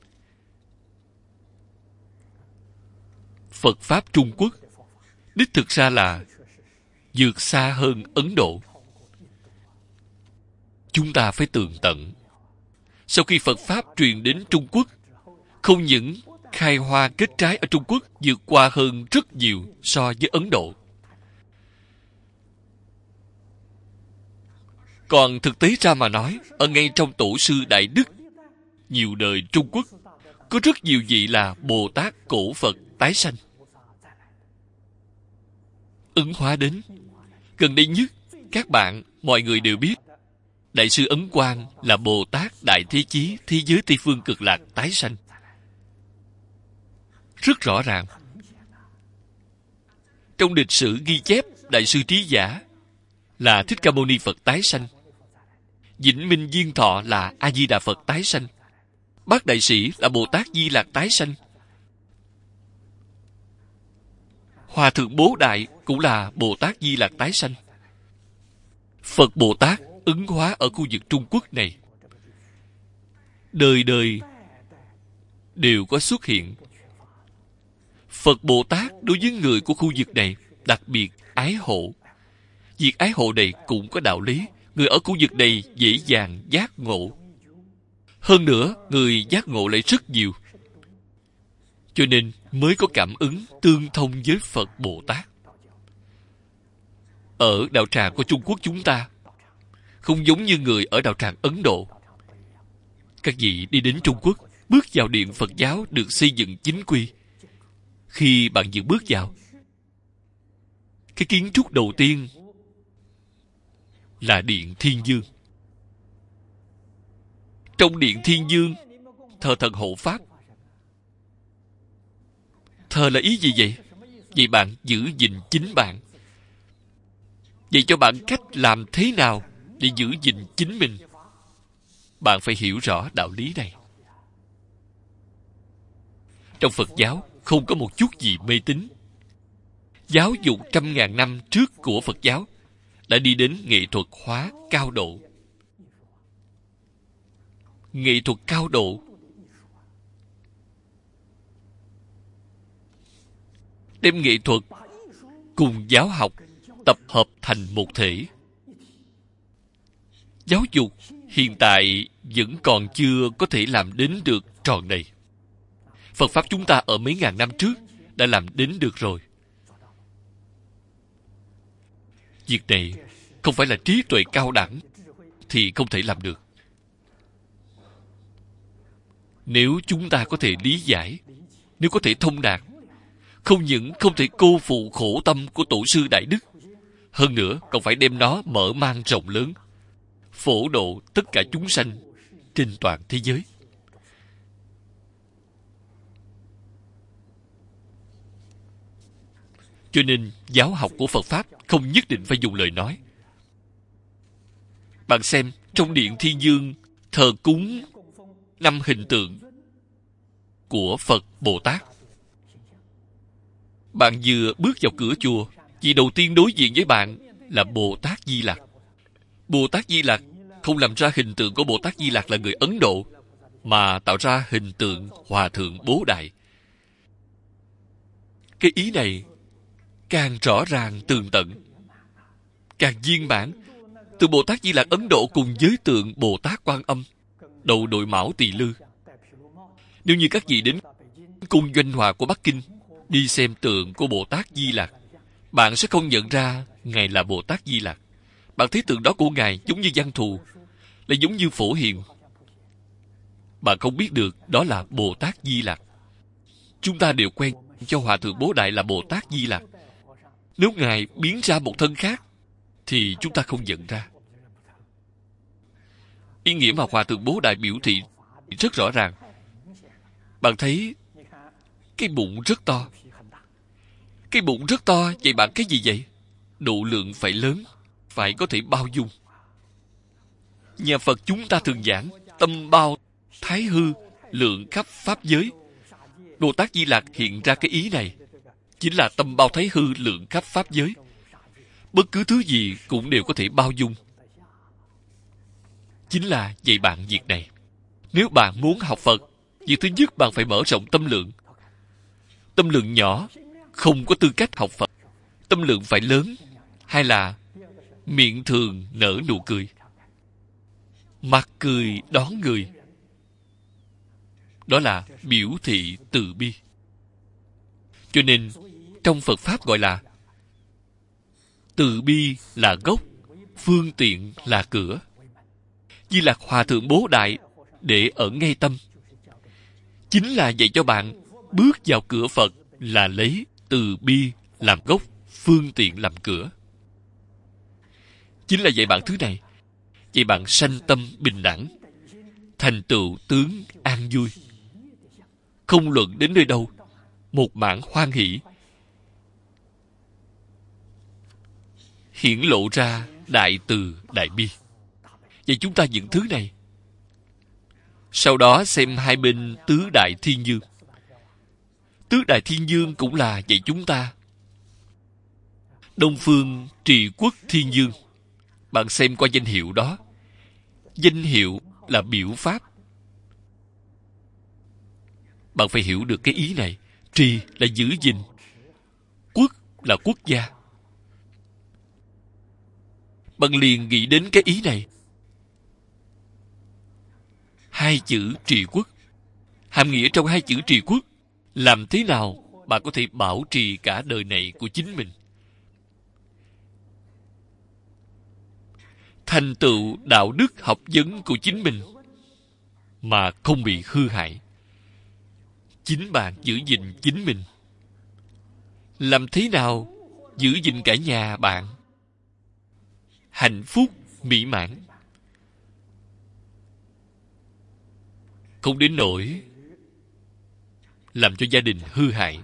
Phật Pháp Trung Quốc đích thực ra là vượt xa hơn Ấn Độ. Chúng ta phải tường tận. Sau khi Phật Pháp truyền đến Trung Quốc, không những khai hoa kết trái ở Trung Quốc vượt qua hơn rất nhiều so với Ấn Độ. Còn thực tế ra mà nói, ở ngay trong tổ sư Đại Đức nhiều đời Trung Quốc, có rất nhiều vị là Bồ Tát cổ Phật tái sanh. Ứng hóa đến. Gần đây nhất, các bạn, mọi người đều biết, Đại sư Ấn Quang là Bồ Tát Đại Thế Chí thế giới Tây Phương Cực Lạc tái sanh. Rất rõ ràng. Trong lịch sử ghi chép, Đại sư Trí Giả là Thích Ca Mâu Ni Phật tái sanh. Vĩnh Minh Diên Thọ là A Di Đà Phật tái sanh. Bác Đại Sĩ là Bồ Tát Di Lạc tái sanh. Hòa Thượng Bố Đại cũng là Bồ Tát Di Lạc tái sanh. Phật Bồ Tát ứng hóa ở khu vực Trung Quốc này, đời đời đều có xuất hiện. Phật Bồ Tát đối với người của khu vực này đặc biệt ái hộ. Việc ái hộ này cũng có đạo lý. Người ở khu vực này dễ dàng giác ngộ. Hơn nữa, người giác ngộ lại rất nhiều. Cho nên mới có cảm ứng tương thông với Phật Bồ Tát. Ở đạo tràng của Trung Quốc chúng ta, không giống như người ở đạo tràng Ấn Độ. Các vị đi đến Trung Quốc, bước vào điện Phật giáo được xây dựng chính quy. Khi bạn vừa bước vào, Cái kiến trúc đầu tiên là Điện Thiên Dương. Trong Điện Thiên Dương thờ thần hộ pháp. Thờ là ý gì vậy? Vậy bạn giữ gìn chính bạn. Vậy cho bạn cách làm thế nào để giữ gìn chính mình. Bạn phải hiểu rõ đạo lý này. Trong Phật giáo không có một chút gì mê tín. Giáo dục trăm ngàn năm trước của Phật giáo đã đi đến nghệ thuật hóa cao độ. Nghệ thuật cao độ đem nghệ thuật cùng giáo học tập hợp thành một thể. Giáo dục hiện tại vẫn còn chưa có thể làm đến được tròn đầy. Phật Pháp chúng ta ở mấy ngàn năm trước đã làm đến được rồi. Việc này không phải là trí tuệ cao đẳng thì không thể làm được. Nếu chúng ta có thể lý giải, nếu có thể thông đạt, không những không thể cô phụ khổ tâm của tổ sư Đại Đức, hơn nữa còn phải đem nó mở mang rộng lớn, phổ độ tất cả chúng sanh trên toàn thế giới. Cho nên giáo học của Phật Pháp không nhất định phải dùng lời nói. Bạn xem, trong Điện Thiên Dương thờ cúng năm hình tượng của Phật Bồ Tát. Bạn vừa bước vào cửa chùa, vị đầu tiên đối diện với bạn là Bồ Tát Di Lặc. Bồ Tát Di Lặc không làm ra hình tượng của Bồ Tát Di Lặc là người Ấn Độ, mà tạo ra hình tượng Hòa Thượng Bố Đại. Cái ý này càng rõ ràng tường tận, càng viên mãn. Từ Bồ Tát Di Lặc Ấn Độ cùng với tượng Bồ Tát Quan Âm, đầu đội mão tỳ lư. Nếu như các vị đến cung Doanh Hòa của Bắc Kinh, đi xem tượng của Bồ Tát Di Lặc, bạn sẽ không nhận ra Ngài là Bồ Tát Di Lặc. Bạn thấy tượng đó của Ngài giống như Văn Thù, là giống như Phổ Hiền. Bạn không biết được đó là Bồ Tát Di Lặc. Chúng ta đều quen cho Hòa Thượng Bố Đại là Bồ Tát Di Lặc. Nếu Ngài biến ra một thân khác, thì chúng ta không nhận ra. Ý nghĩa mà Hòa Thượng Bố Đại biểu thị rất rõ ràng. Bạn thấy cái bụng rất to. Cái bụng rất to, vậy bạn cái gì vậy? Độ lượng phải lớn, phải có thể bao dung. Nhà Phật chúng ta thường giảng tâm bao thái hư, lượng khắp pháp giới. Bồ Tát Di Lặc hiện ra cái ý này, chính là tâm bao thái hư, lượng khắp pháp giới. Bất cứ thứ gì cũng đều có thể bao dung. Chính là dạy bạn việc này. Nếu bạn muốn học Phật, việc thứ nhất bạn phải mở rộng tâm lượng. Tâm lượng nhỏ không có tư cách học Phật. Tâm lượng phải lớn, hay là miệng thường nở nụ cười, mặt cười đón người. Đó là biểu thị từ bi. Cho nên trong Phật Pháp gọi là từ bi là gốc, phương tiện là cửa. Di Lặc Hòa Thượng Bố Đại để ở ngay tâm, chính là dạy cho bạn bước vào cửa Phật là lấy từ bi làm gốc, phương tiện làm cửa. Chính là dạy bạn thứ này, dạy bạn sanh tâm bình đẳng, thành tựu tướng an vui. Không luận đến nơi đâu, một mảng hoan hỷ, hiển lộ ra đại từ đại bi. Vậy chúng ta những thứ này. Sau đó xem hai bên tứ đại thiên dương. Tứ đại thiên dương cũng là dạy chúng ta. Đông phương trì quốc thiên dương. Bạn xem qua danh hiệu đó. Danh hiệu là biểu pháp. Bạn phải hiểu được cái ý này. Trì là giữ gìn, quốc là quốc gia. Bạn liền nghĩ đến cái ý này. Hai chữ trì quốc. Hàm nghĩa trong hai chữ trì quốc, làm thế nào bạn có thể bảo trì cả đời này của chính mình, thành tựu đạo đức học vấn của chính mình mà không bị hư hại. Chính bạn giữ gìn chính mình. Làm thế nào giữ gìn cả nhà bạn hạnh phúc mỹ mãn, không đến nỗi làm cho gia đình hư hại.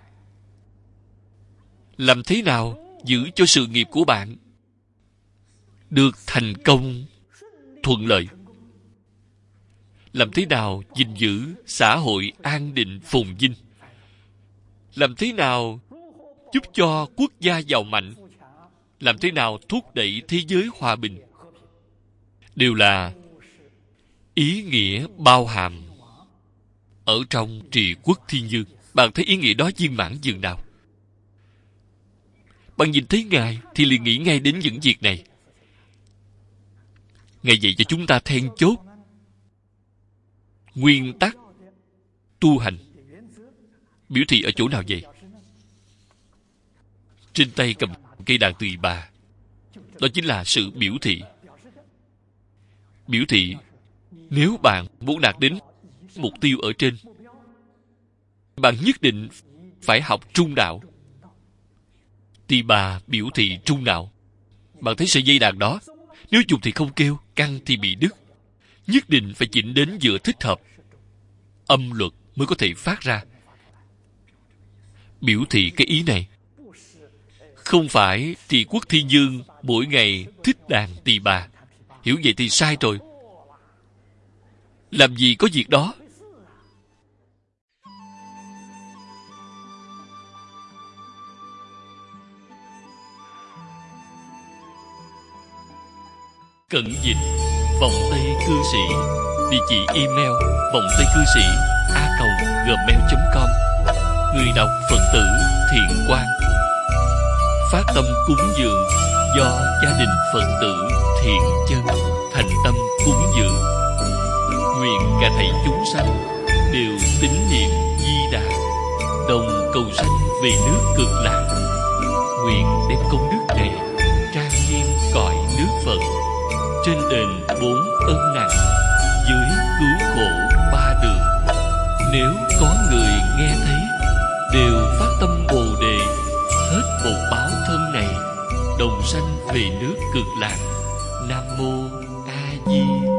Làm thế nào giữ cho sự nghiệp của bạn được thành công thuận lợi? Làm thế nào gìn giữ xã hội an định phồn vinh? Làm thế nào giúp cho quốc gia giàu mạnh? Làm thế nào thúc đẩy thế giới hòa bình? Đều là ý nghĩa bao hàm ở trong trị quốc thiên dương. Bạn thấy ý nghĩa đó viên mãn dường nào? Bạn nhìn thấy Ngài thì liền nghĩ ngay đến những việc này. Ngài dạy cho chúng ta then chốt nguyên tắc tu hành. Biểu thị ở chỗ nào vậy? Trên tay cầm cây đàn tỳ bà, đó chính là sự biểu thị. Biểu thị nếu bạn muốn đạt đến mục tiêu ở trên, bạn nhất định phải học trung đạo. Tỳ bà biểu thị trung đạo. Bạn thấy sợi dây đàn đó, nếu dùng thì không kêu, căng thì bị đứt. Nhất định phải chỉnh đến giữa thích hợp, âm luật mới có thể phát ra. Biểu thị cái ý này. Không phải trị quốc thiên dương mỗi ngày thích đàn tỳ bà. Hiểu vậy thì sai rồi. Làm gì có việc đó. Cẩn dịch vọng tây cư sĩ. Địa chỉ email vọng tây cư sĩ a còng gmail chấm com. Người đọc Phật tử Thiện Quang. Phát tâm cúng dường do gia đình Phật tử Thiện Chân thành tâm cúng dường. Nguyện cả thảy chúng sanh đều tín niệm Di Đà, đồng cầu sanh về nước Cực Lạc. Nguyện đem công đức này trang nghiêm cõi nước Phật, trên đền bốn ân nặng, dưới cứu khổ ba đường. Nếu có người nghe thấy đều phát tâm Bồ Đề, hết một báo thân này đồng sanh về nước Cực Lạc. Nam mô A Di